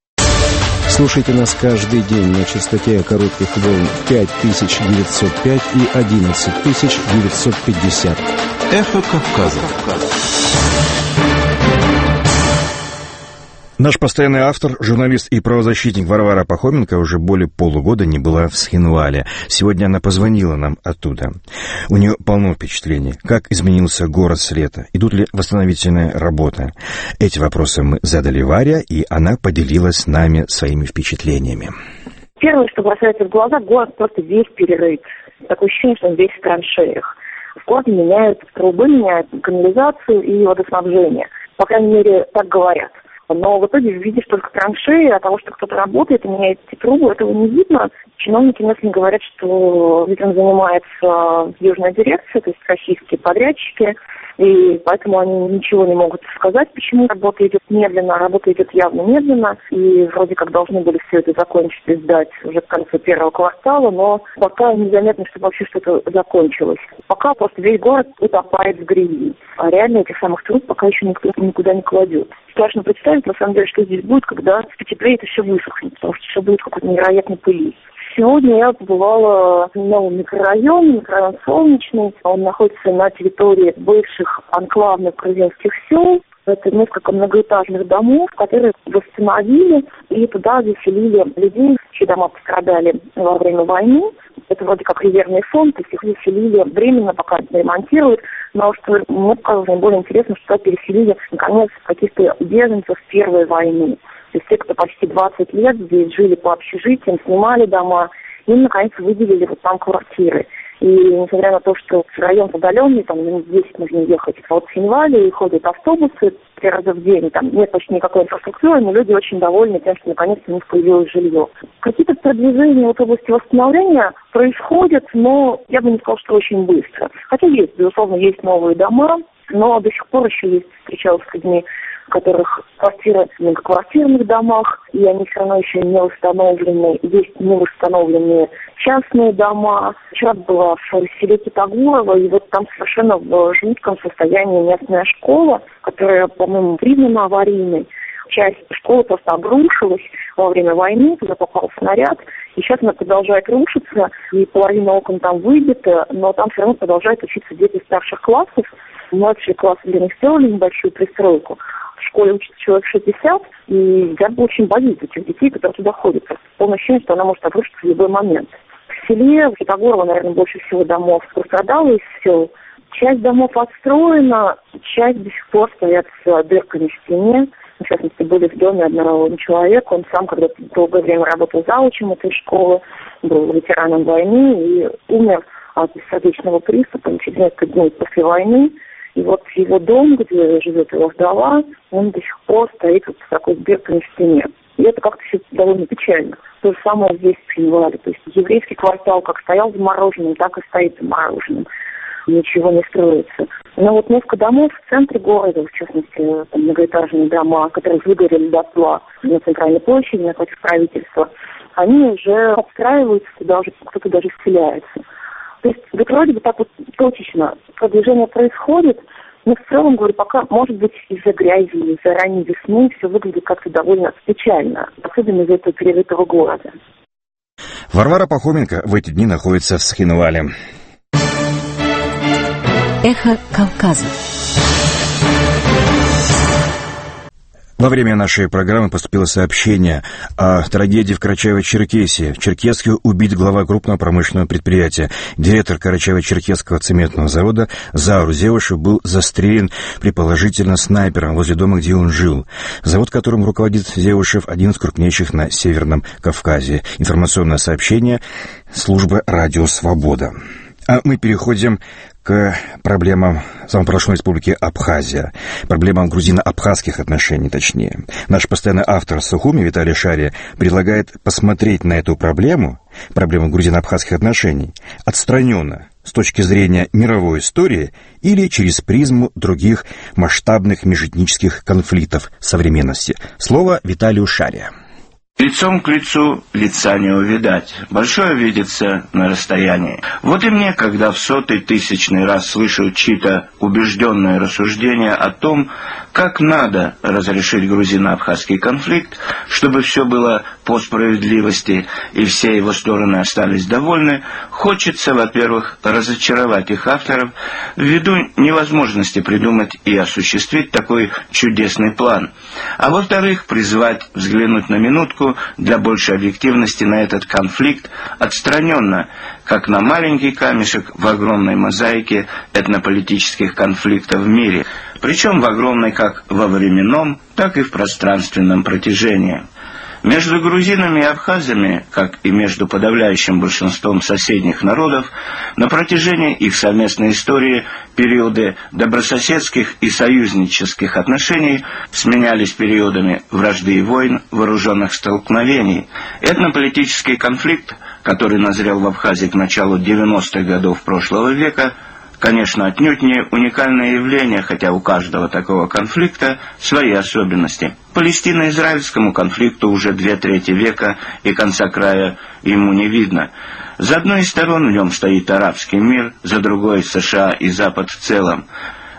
S1: Слушайте нас каждый день на частоте коротких волн 5905 и 11950.
S2: Эхо Кавказа. Наш постоянный автор, журналист и правозащитник Варвара Пахоменко уже более полугода не была в Схинвале. Сегодня она позвонила нам оттуда. У нее полно впечатлений. Как изменился город с лета? Идут ли восстановительные работы? Эти вопросы мы задали Варе, и она поделилась с нами своими впечатлениями.
S10: Первое, что бросается в глаза, город просто весь перерыт. Такое ощущение, что он весь в траншеях. В городе меняют трубы, меняют канализацию и водоснабжение. По крайней мере, так говорят. Но в итоге видишь только траншеи, от того, что кто-то работает и меняет эти трубы, этого не видно. Чиновники мне говорят, что этим занимается южная дирекция, то есть российские подрядчики, и поэтому они ничего не могут сказать, почему работа идет медленно, работа идет явно медленно, и вроде как должны были все это закончить и сдать уже к концу первого квартала, но пока незаметно, что вообще что-то закончилось. Пока просто весь город утопает в грязи, а реально этих самых труб пока еще никто никуда не кладет. Страшно представить, на самом деле, что здесь будет, когда потеплеет и все высохнет, потому что все будет в какой-то невероятной пыли. Сегодня я побывала в новом микрорайон Солнечный. Он находится на территории бывших анклавных грузинских сел. Это несколько многоэтажных домов, которые восстановили и туда заселили людей, чьи дома пострадали во время войны. Это вроде как резервный фонд, то есть их заселили временно, пока ремонтируют. Но что мне показалось наиболее интересно, что переселили, наконец, каких-то беженцев первой войны. То есть те, кто почти 20 лет здесь жили по общежитиям, снимали дома, им, наконец, выделили вот там квартиры. И несмотря на то, что район удаленный, там минут 10 нужно ехать, а вот в Цхинвале ходят автобусы 3 раза в день, там нет почти никакой инфраструктуры, но люди очень довольны тем, что наконец-то у них появилось жилье. Какие-то продвижения в области восстановления происходят, но я бы не сказала, что очень быстро. Хотя есть, безусловно, есть новые дома, но до сих пор еще есть, встречалась с людьми, у которых квартиры в многоквартирных домах, и они все равно еще не восстановлены. Есть невосстановленные частные дома. Вчера была в селе Китагурово, и вот там совершенно в жутком состоянии местная школа, которая, по-моему, признана аварийной. Часть школы просто обрушилась во время войны, туда попал снаряд, и сейчас она продолжает рушиться, и половина окон там выбита, но там все равно продолжают учиться дети старших классов. Младшие классы для них сделали небольшую пристройку. В школе учится человек 60, и я очень боюсь этих детей, которые туда ходят. Полное ощущение, что она может обрушиться в любой момент. В селе Китагурово, наверное, больше всего домов пострадало из сел. Часть домов отстроена, часть до сих пор стоят с дырками в стене. В частности, были в доме одного человека. Он сам когда-то долгое время работал заучем этой школы, был ветераном войны и умер от сердечного приступа через несколько дней после войны. И вот его дом, где живет его вдова, он до сих пор стоит вот с такой дыркой в стене. И это как-то все довольно печально. То же самое здесь в Цхинвале. То есть еврейский квартал как стоял замороженным, так и стоит замороженным. Ничего не строится. Но вот несколько домов в центре города, в частности, там, многоэтажные дома, которые выгорели дотла на центральной площади, напротив правительства, они уже обстраиваются, туда уже кто-то даже вселяется. То есть вот вроде бы так вот точечно продвижение происходит, но в целом, говорю, пока, может быть, из-за грязи, из-за ранней весны все выглядит как-то довольно печально, особенно из-за этого перерытого города.
S2: Варвара Пахоменко в эти дни находится в Цхинвале.
S8: Эхо Кавказа.
S2: Во время нашей программы поступило сообщение о трагедии в Карачаево-Черкесии. В Черкесске убит глава крупного промышленного предприятия. Директор Карачаево-Черкесского цементного завода Заур Зевушев был застрелен предположительно снайпером возле дома, где он жил. Завод, которым руководит Зевушев, один из крупнейших на Северном Кавказе. Информационное сообщение службы «Радио Свобода». А мы переходим к проблемам самопровозглашенной республики Абхазия, проблемам грузино-абхазских отношений, точнее. Наш постоянный автор Сухуми Виталий Шария предлагает посмотреть на эту проблему грузино-абхазских отношений, отстраненно, с точки зрения мировой истории или через призму других масштабных межэтнических конфликтов современности. Слово Виталию Шария.
S4: Лицом к лицу лица не увидать. Большое видится на расстоянии. Вот и мне, когда в 100-тысячный раз слышу чьи-то убежденные рассуждения о том, как надо разрешить грузино-абхазский конфликт, чтобы все было по справедливости и все его стороны остались довольны, хочется, во-первых, разочаровать их авторов ввиду невозможности придумать и осуществить такой чудесный план, а во-вторых, призвать взглянуть на минутку для большей объективности на этот конфликт отстраненно, как на маленький камешек в огромной мозаике этнополитических конфликтов в мире, причем в огромной как во временном, так и в пространственном протяжении. Между грузинами и абхазами, как и между подавляющим большинством соседних народов, на протяжении их совместной истории периоды добрососедских и союзнических отношений сменялись периодами вражды и войн, вооруженных столкновений. Этнополитический конфликт, который назрел в Абхазии к началу 90-х годов прошлого века, конечно, отнюдь не уникальное явление, хотя у каждого такого конфликта свои особенности. Палестино-израильскому конфликту уже 2/3 века, и конца края ему не видно. За одной из сторон в нем стоит арабский мир, за другой США и Запад в целом.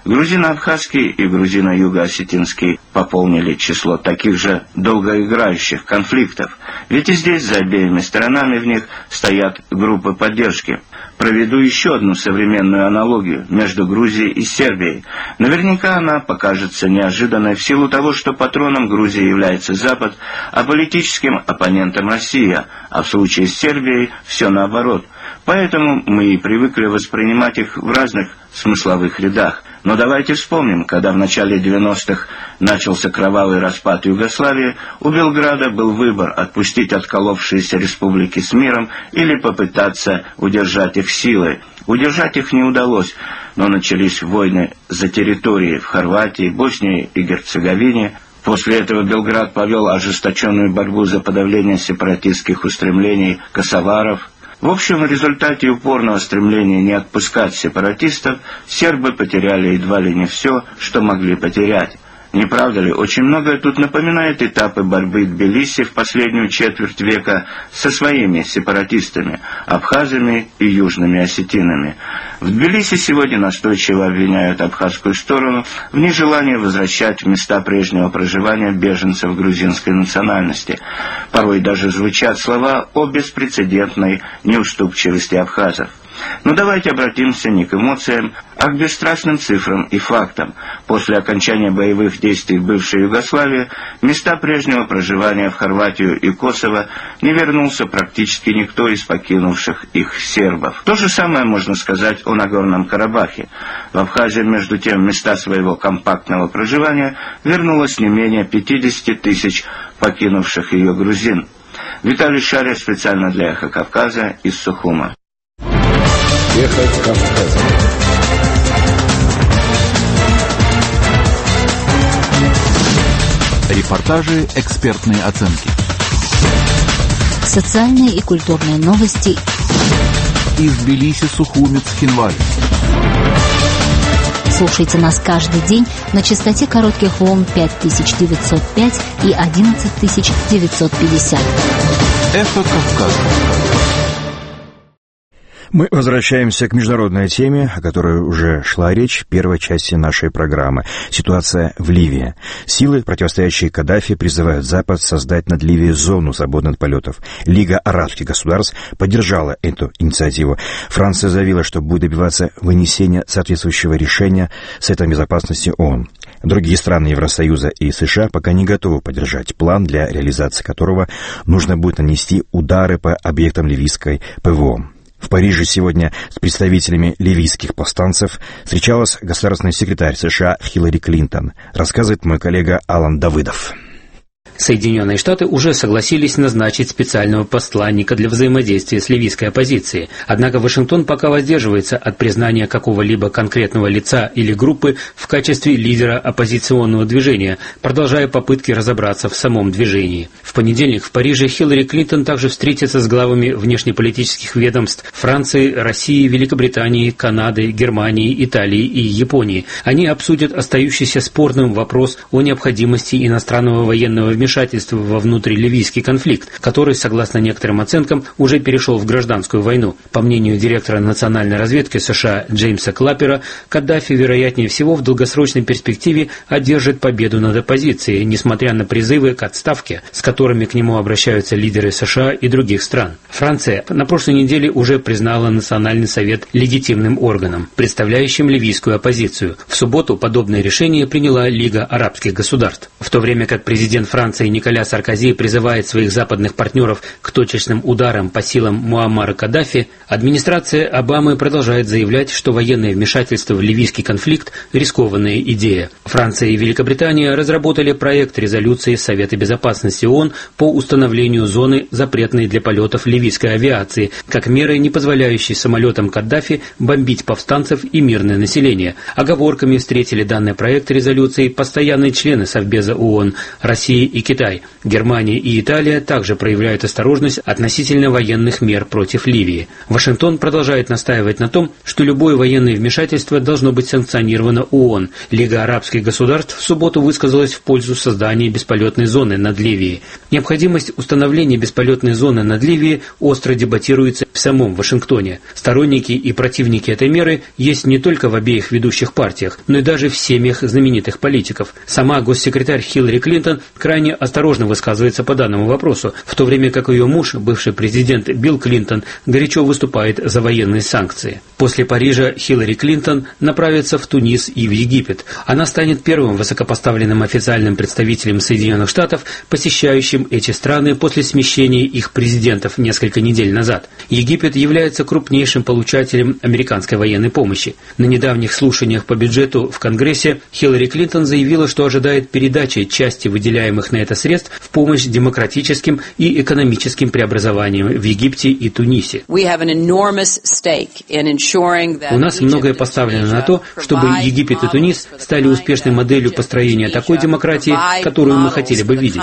S4: Грузино-абхазский и грузино-юго-осетинский пополнили число таких же долгоиграющих конфликтов, ведь и здесь за обеими сторонами в них стоят группы поддержки. Проведу еще одну современную аналогию между Грузией и Сербией. Наверняка она покажется неожиданной в силу того, что патроном Грузии является Запад, а политическим оппонентом Россия, а в случае с Сербией все наоборот. Поэтому мы и привыкли воспринимать их в разных смысловых рядах. Но давайте вспомним, когда в начале 90-х начался кровавый распад Югославии, у Белграда был выбор: отпустить отколовшиеся республики с миром или попытаться удержать их силой. Удержать их не удалось, но начались войны за территории в Хорватии, Боснии и Герцеговине. После этого Белград повел ожесточенную борьбу за подавление сепаратистских устремлений косоваров. В общем, в результате упорного стремления не отпускать сепаратистов, сербы потеряли едва ли не все, что могли потерять. Не правда ли, очень многое тут напоминает этапы борьбы Тбилиси в последнюю четверть века со своими сепаратистами, абхазами и южными осетинами. В Тбилиси сегодня настойчиво обвиняют абхазскую сторону в нежелании возвращать в места прежнего проживания беженцев грузинской национальности. Порой даже звучат слова о беспрецедентной неуступчивости абхазов. Но давайте обратимся не к эмоциям, а к бесстрастным цифрам и фактам. После окончания боевых действий в бывшей Югославии места прежнего проживания в Хорватию и Косово не вернулся практически никто из покинувших их сербов. То же самое можно сказать о Нагорном Карабахе. В Абхазии, между тем, места своего компактного проживания вернулось не менее 50 тысяч покинувших ее грузин. Виталий Шаря специально для «Эхо Кавказа» из Сухума.
S1: «Эхо Кавказа».
S13: Репортажи, экспертные оценки.
S8: Социальные и культурные новости.
S13: Из Тбилиси, Сухуми, Цхинвали.
S8: Слушайте нас каждый день на частоте коротких волн 5905 и 11950.
S13: «Эхо Кавказа».
S2: Мы возвращаемся к международной теме, о которой уже шла речь в первой части нашей программы. Ситуация в Ливии. Силы, противостоящие Каддафи, призывают Запад создать над Ливией зону свободных полетов. Лига арабских государств поддержала эту инициативу. Франция заявила, что будет добиваться вынесения соответствующего решения Совета Безопасности ООН. Другие страны Евросоюза и США пока не готовы поддержать план, для реализации которого нужно будет нанести удары по объектам ливийской ПВО. В Париже сегодня с представителями ливийских повстанцев встречалась государственный секретарь США Хиллари Клинтон, рассказывает мой коллега Алан Давыдов.
S14: Соединенные Штаты уже согласились назначить специального посланника для взаимодействия с ливийской оппозицией. Однако Вашингтон пока воздерживается от признания какого-либо конкретного лица или группы в качестве лидера оппозиционного движения, продолжая попытки разобраться в самом движении. В понедельник в Париже Хиллари Клинтон также встретится с главами внешнеполитических ведомств Франции, России, Великобритании, Канады, Германии, Италии и Японии. Они обсудят остающийся спорным вопрос о необходимости иностранного военного вмешательства во внутриливийский конфликт, который, согласно некоторым оценкам, уже перешел в гражданскую войну. По мнению директора национальной разведки США Джеймса Клаппера, Каддафи, вероятнее всего, в долгосрочной перспективе одержит победу над оппозицией, несмотря на призывы к отставке, с которыми к нему обращаются лидеры США и других стран. Франция на прошлой неделе уже признала Национальный совет легитимным органом, представляющим ливийскую оппозицию. В субботу подобное решение приняла Лига арабских государств. В то время как президент Франции Николя Саркози призывает своих западных партнеров к точечным ударам по силам Муаммара Каддафи, администрация Обамы продолжает заявлять, что военное вмешательство в ливийский конфликт – рискованная идея. Франция и Великобритания разработали проект резолюции Совета Безопасности ООН по установлению зоны, запретной для полетов ливийской авиации, как меры, не позволяющей самолетам Каддафи бомбить повстанцев и мирное население. Оговорками встретили данный проект резолюции постоянные члены Совбеза ООН России и Китай. Германия и Италия также проявляют осторожность относительно военных мер против Ливии. Вашингтон продолжает настаивать на том, что любое военное вмешательство должно быть санкционировано ООН. Лига арабских государств в субботу высказалась в пользу создания бесполетной зоны над Ливией. Необходимость установления бесполетной зоны над Ливией остро дебатируется в самом Вашингтоне. Сторонники и противники этой меры есть не только в обеих ведущих партиях, но и даже в семьях знаменитых политиков. Сама госсекретарь Хиллари Клинтон крайне осторожно высказывается по данному вопросу, в то время как ее муж, бывший президент Билл Клинтон, горячо выступает за военные санкции. После Парижа Хиллари Клинтон направится в Тунис и в Египет. Она станет первым высокопоставленным официальным представителем Соединенных Штатов, посещающим эти страны после смещения их президентов несколько недель назад. Египет является крупнейшим получателем американской военной помощи. На недавних слушаниях по бюджету в Конгрессе Хиллари Клинтон заявила, что ожидает передачи части выделяемых на это средств в помощь демократическим и экономическим преобразованиям в Египте и Тунисе. У нас многое поставлено на то, чтобы Египет и Тунис стали успешной моделью построения такой демократии, которую мы хотели бы видеть.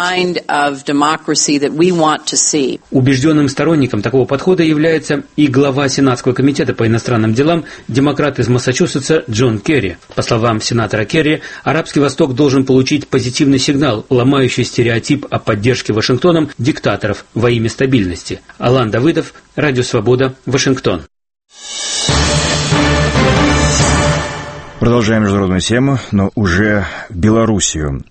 S14: Убежденным сторонником такого подхода является и глава Сенатского комитета по иностранным делам, демократ из Массачусетса Джон Керри. По словам сенатора Керри, Арабский Восток должен получить позитивный сигнал, ломающий стереотип о поддержке Вашингтоном диктаторов во имя стабильности. Алан Давыдов, Радио Свобода, Вашингтон.
S2: Продолжаем международную тему, но уже Белоруссию.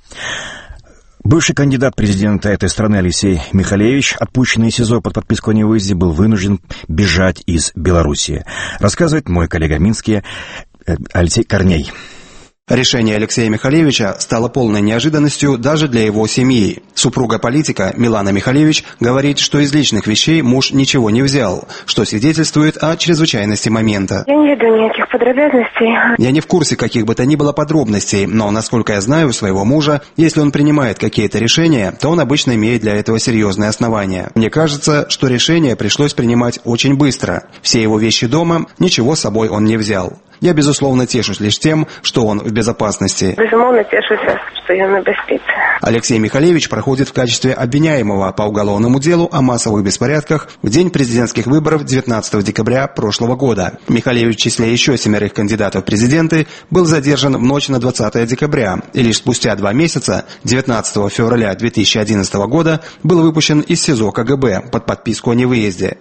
S2: Бывший кандидат президента этой страны Алексей Михалевич, отпущенный из СИЗО под подписку о невыезде, был вынужден бежать из Белоруссии. Рассказывает мой коллега в Минске Алексей Корней.
S11: Решение Алексея Михалевича стало полной неожиданностью даже для его семьи. Супруга политика Милана Михалевич говорит, что из личных вещей муж ничего не взял, что свидетельствует о чрезвычайности момента.
S10: Я не веду никаких подробностей.
S11: Я не в курсе каких бы то ни было подробностей, но, насколько я знаю своего мужа, если он принимает какие-то решения, то он обычно имеет для этого серьезные основания. Мне кажется, что решение пришлось принимать очень быстро. Все его вещи дома, ничего с собой он не взял. Я, безусловно, тешусь лишь тем, что он в безопасности.
S10: Безумовно, тешусь, что я на безопасности.
S11: Алексей Михалевич проходит в качестве обвиняемого по уголовному делу о массовых беспорядках в день президентских выборов 19 декабря прошлого года. Михалевич в числе еще 7 кандидатов в президенты был задержан в ночь на 20 декабря и лишь спустя 2 месяца, 19 февраля 2011 года, был выпущен из СИЗО КГБ под подписку о невыезде.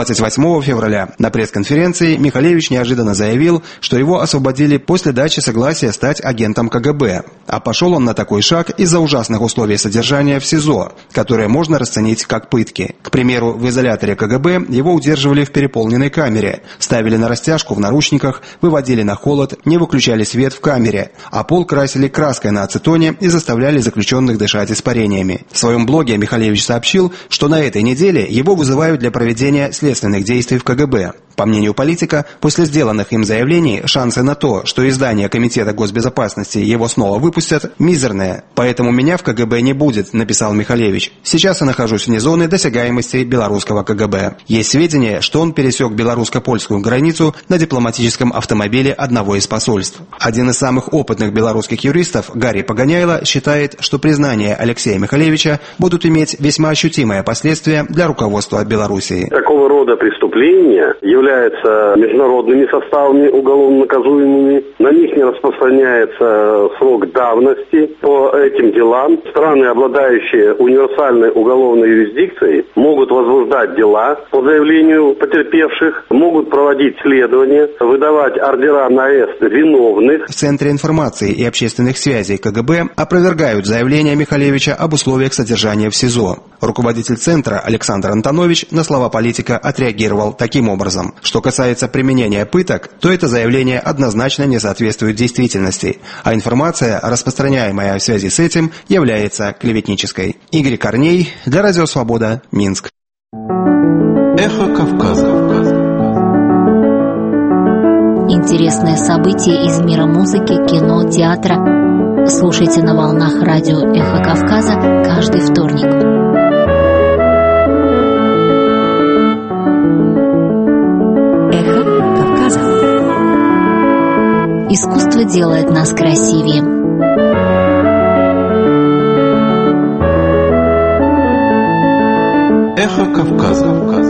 S11: 28 февраля на пресс-конференции Михалевич неожиданно заявил, что его освободили после дачи согласия стать агентом КГБ. А пошел он на такой шаг из-за ужасных условий содержания в СИЗО, которые можно расценить как пытки. К примеру, в изоляторе КГБ его удерживали в переполненной камере, ставили на растяжку в наручниках, выводили на холод, не выключали свет в камере, а пол красили краской на ацетоне и заставляли заключенных дышать испарениями. В своем блоге Михалевич сообщил, что на этой неделе его вызывают для проведения следственных действий в КГБ. По мнению политика, после сделанных им заявлений, шансы на то, что издание Комитета госбезопасности его снова выпустят, мизерные. «Поэтому меня в КГБ не будет», — написал Михалевич. «Сейчас я нахожусь вне зоны досягаемости белорусского КГБ». Есть сведения, что он пересек белорусско-польскую границу на дипломатическом автомобиле одного из посольств. Один из самых опытных белорусских юристов, Гарри Погоняйло, считает, что признания Алексея Михалевича будут иметь весьма ощутимые последствия для руководства Белоруссии.
S23: Такого рода преступления являются международными составами уголовно наказуемыми. На них не распространяется срок давности по этим делам. Страны, обладающие универсальной уголовной юрисдикцией, могут возбуждать дела по заявлению потерпевших, могут проводить следования, выдавать ордера на арест виновных.
S11: В Центре информации и общественных связей КГБ опровергают заявление Михалевича об условиях содержания в СИЗО. Руководитель Центра Александр Антонович на слова политика отреагировал таким образом. Что касается применения пыток, то это заявление однозначно не соответствует действительности, а информация, распространяемая в связи с этим, является клеветнической. Игорь Корней, для Радио Свобода, Минск.
S13: Эхо Кавказа.
S8: Интересные события из мира музыки, кино, театра. Слушайте на волнах радио Эхо Кавказа каждый вторник. Искусство делает нас красивее.
S13: Эхо Кавказа.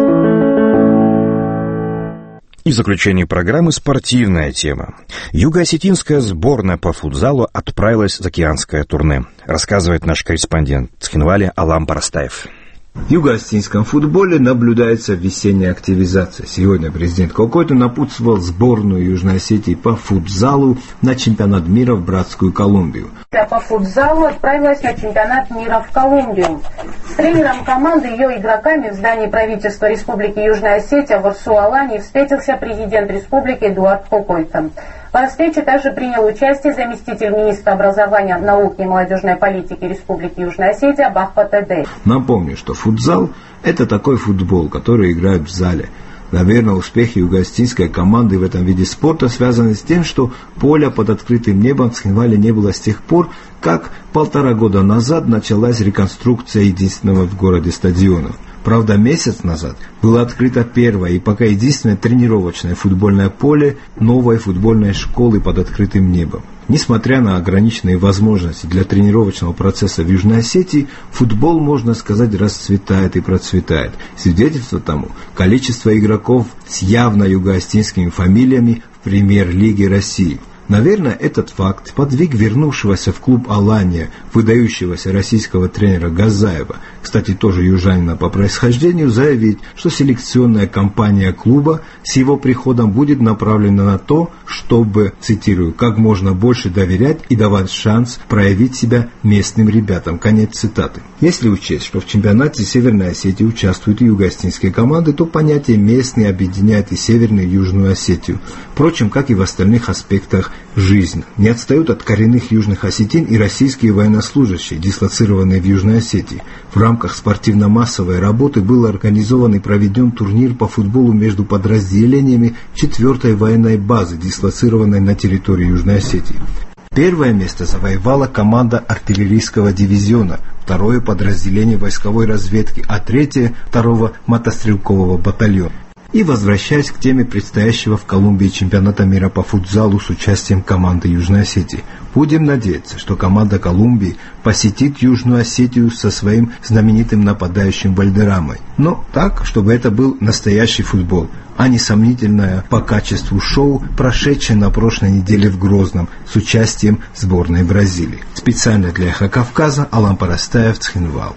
S2: И в заключении программы спортивная тема. Юго-осетинская сборная по футзалу отправилась в заокеанское турне, рассказывает наш корреспондент в Цхинвале Алам Парастаев.
S15: В юго-осетинском футболе наблюдается весенняя активизация. Сегодня президент Кокойто напутствовал сборную Южной Осетии по футзалу на чемпионат мира в братскую Колумбию.
S16: По футзалу отправилась на чемпионат мира в Колумбию. С тренером команды и ее игроками в здании правительства Республики Южная Осетия в Урсу-Алании встретился президент республики Эдуард Кокойто. Во встрече также принял участие заместитель министра образования, науки и молодежной политики Республики Южная Осетия Бахпат Эдей.
S15: Напомню, что футзал – это такой футбол, который играют в зале. Наверное, успехи юго-осетинской команды в этом виде спорта связаны с тем, что поля под открытым небом в Цхинвале не было с тех пор, как 1,5 года назад началась реконструкция единственного в городе стадиона. Правда, месяц назад было открыто первое и пока единственное тренировочное футбольное поле новой футбольной школы под открытым небом. Несмотря на ограниченные возможности для тренировочного процесса в Южной Осетии, футбол, можно сказать, расцветает и процветает. Свидетельство тому – количество игроков с явно юго-осетинскими фамилиями в премьер-лиге России. Наверное, этот факт подвиг вернувшегося в клуб «Алания» выдающегося российского тренера Газаева, кстати, тоже южанина по происхождению, заявить, что селекционная кампания клуба с его приходом будет направлена на то, чтобы, цитирую, «как можно больше доверять и давать шанс проявить себя местным ребятам». Конец цитаты. Если учесть, что в чемпионате Северной Осетии участвуют и юго-осетинские команды, то понятие «местный» объединяет и Северную и Южную Осетию. Впрочем, как и в остальных аспектах жизни. Не отстают от коренных южных осетин и российские военнослужащие, дислоцированные в Южной Осетии. В рамках спортивно-массовой работы был организован и проведен турнир по футболу между подразделениями 4-й военной базы, дислоцированной на территории Южной Осетии. Первое место завоевала команда артиллерийского дивизиона, второе подразделение войсковой разведки, а третье – 2-го мотострелкового батальона. И возвращаясь к теме предстоящего в Колумбии чемпионата мира по футзалу с участием команды Южной Осетии. Будем надеяться, что команда Колумбии посетит Южную Осетию со своим знаменитым нападающим Вальдерамой. Но так, чтобы это был настоящий футбол, а не сомнительное по качеству шоу, прошедшее на прошлой неделе в Грозном с участием сборной Бразилии. Специально для Эхо Кавказа Алам Парастаев, Цхинвал.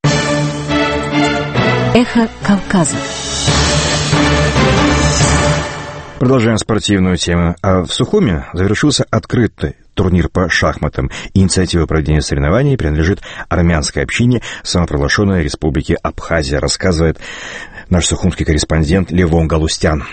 S8: Эхо Кавказа.
S2: Продолжаем спортивную тему. А в Сухуме завершился открытый турнир по шахматам. Инициатива проведения соревнований принадлежит армянской общине самопровозглашенной республики Абхазия, рассказывает наш сухумский корреспондент Левон Галустян.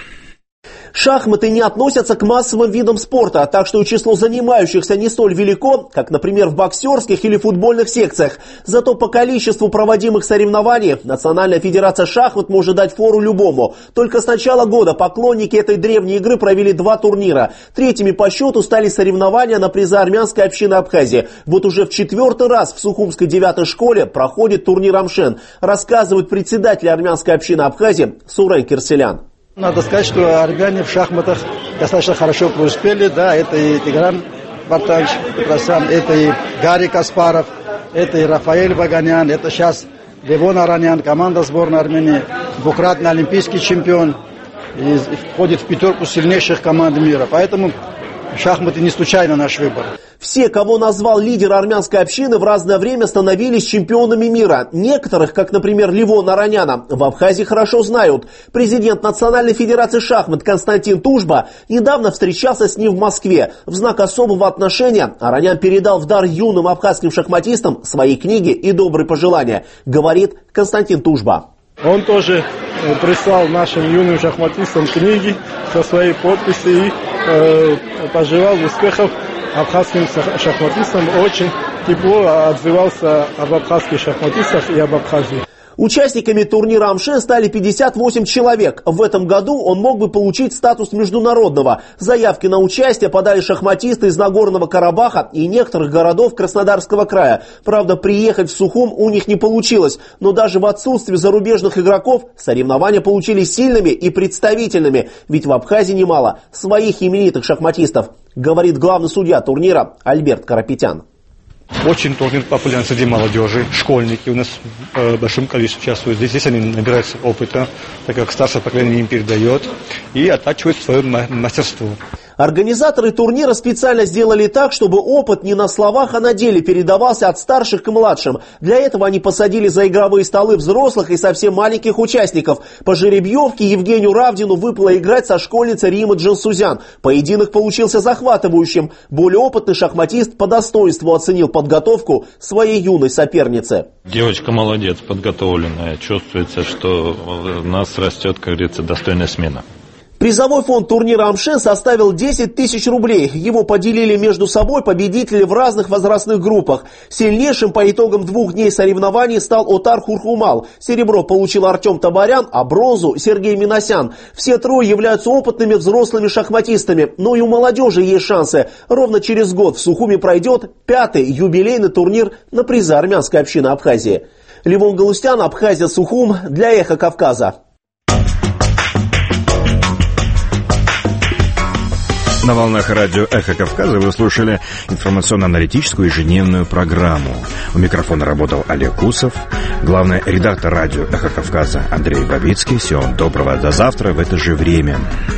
S18: Шахматы не относятся к массовым видам спорта, так что число занимающихся не столь велико, как, например, в боксерских или футбольных секциях. Зато по количеству проводимых соревнований Национальная федерация шахмат может дать фору любому. Только с начала года поклонники этой древней игры провели 2 турнира. Третьими по счету стали соревнования на призы армянской общины Абхазии. Вот уже в 4-й раз в Сухумской 9-й школе проходит турнир Амшен, рассказывает председатель армянской общины Абхазии Сурен Кирселян.
S25: Надо сказать, что армяне в шахматах достаточно хорошо преуспели. Да, это и Тигран Бартанович Петросян, это и Гарри Каспаров, это и Рафаэль Ваганян, это сейчас Левон Аранян, команда сборной Армении, двукратный олимпийский чемпион, и входит в 5 сильнейших команд мира. Поэтому шахматы не случайно наш выбор.
S18: Все, кого назвал лидер армянской общины, в разное время становились чемпионами мира. Некоторых, как, например, Левона Араняна, в Абхазии хорошо знают. Президент Национальной федерации шахмат Константин Тужба недавно встречался с ним в Москве. В знак особого отношения Аранян передал в дар юным абхазским шахматистам свои книги и добрые пожелания, говорит Константин Тужба.
S19: Он тоже прислал нашим юным шахматистам книги со своей подписью и пожелал успехов абхазским шахматистам, очень тепло отзывался об абхазских шахматистах и об Абхазии.
S18: Участниками турнира Амшен стали 58 человек. В этом году он мог бы получить статус международного. Заявки на участие подали шахматисты из Нагорного Карабаха и некоторых городов Краснодарского края. Правда, приехать в Сухум у них не получилось. Но даже в отсутствии зарубежных игроков соревнования получились сильными и представительными. Ведь в Абхазии немало своих именитых шахматистов, говорит главный судья турнира Альберт Карапетян.
S12: Очень турнир популярен среди молодежи, школьники у нас в большом количестве участвуют. Здесь они набираются опыта, так как старшее поколение им передает и оттачивает свое мастерство.
S18: Организаторы турнира специально сделали так, чтобы опыт не на словах, а на деле передавался от старших к младшим. Для этого они посадили за игровые столы взрослых и совсем маленьких участников. По жеребьевке Евгению Равдину выпало играть со школьницей Римой Джансузян. Поединок получился захватывающим. Более опытный шахматист по достоинству оценил подготовку своей юной соперницы.
S17: Девочка молодец, подготовленная. Чувствуется, что у нас растет, как говорится, достойная смена.
S18: Призовой фонд турнира «Амшен» составил 10 тысяч рублей. Его поделили между собой победители в разных возрастных группах. Сильнейшим по итогам 2 дней соревнований стал Отар Хурхумал. Серебро получил Артем Табарян, а бронзу – Сергей Минасян. Все трое являются опытными взрослыми шахматистами. Но и у молодежи есть шансы. Ровно через год в Сухуми пройдет 5-й юбилейный турнир на призы армянской общины Абхазии. Левон Галустян, Абхазия, Сухум, для «Эхо Кавказа».
S2: На волнах радио «Эхо Кавказа» вы слушали информационно-аналитическую ежедневную программу. У микрофона работал Олег Кусов, главный редактор радио «Эхо Кавказа» Андрей Бабицкий. Всего вам доброго, до завтра в это же время.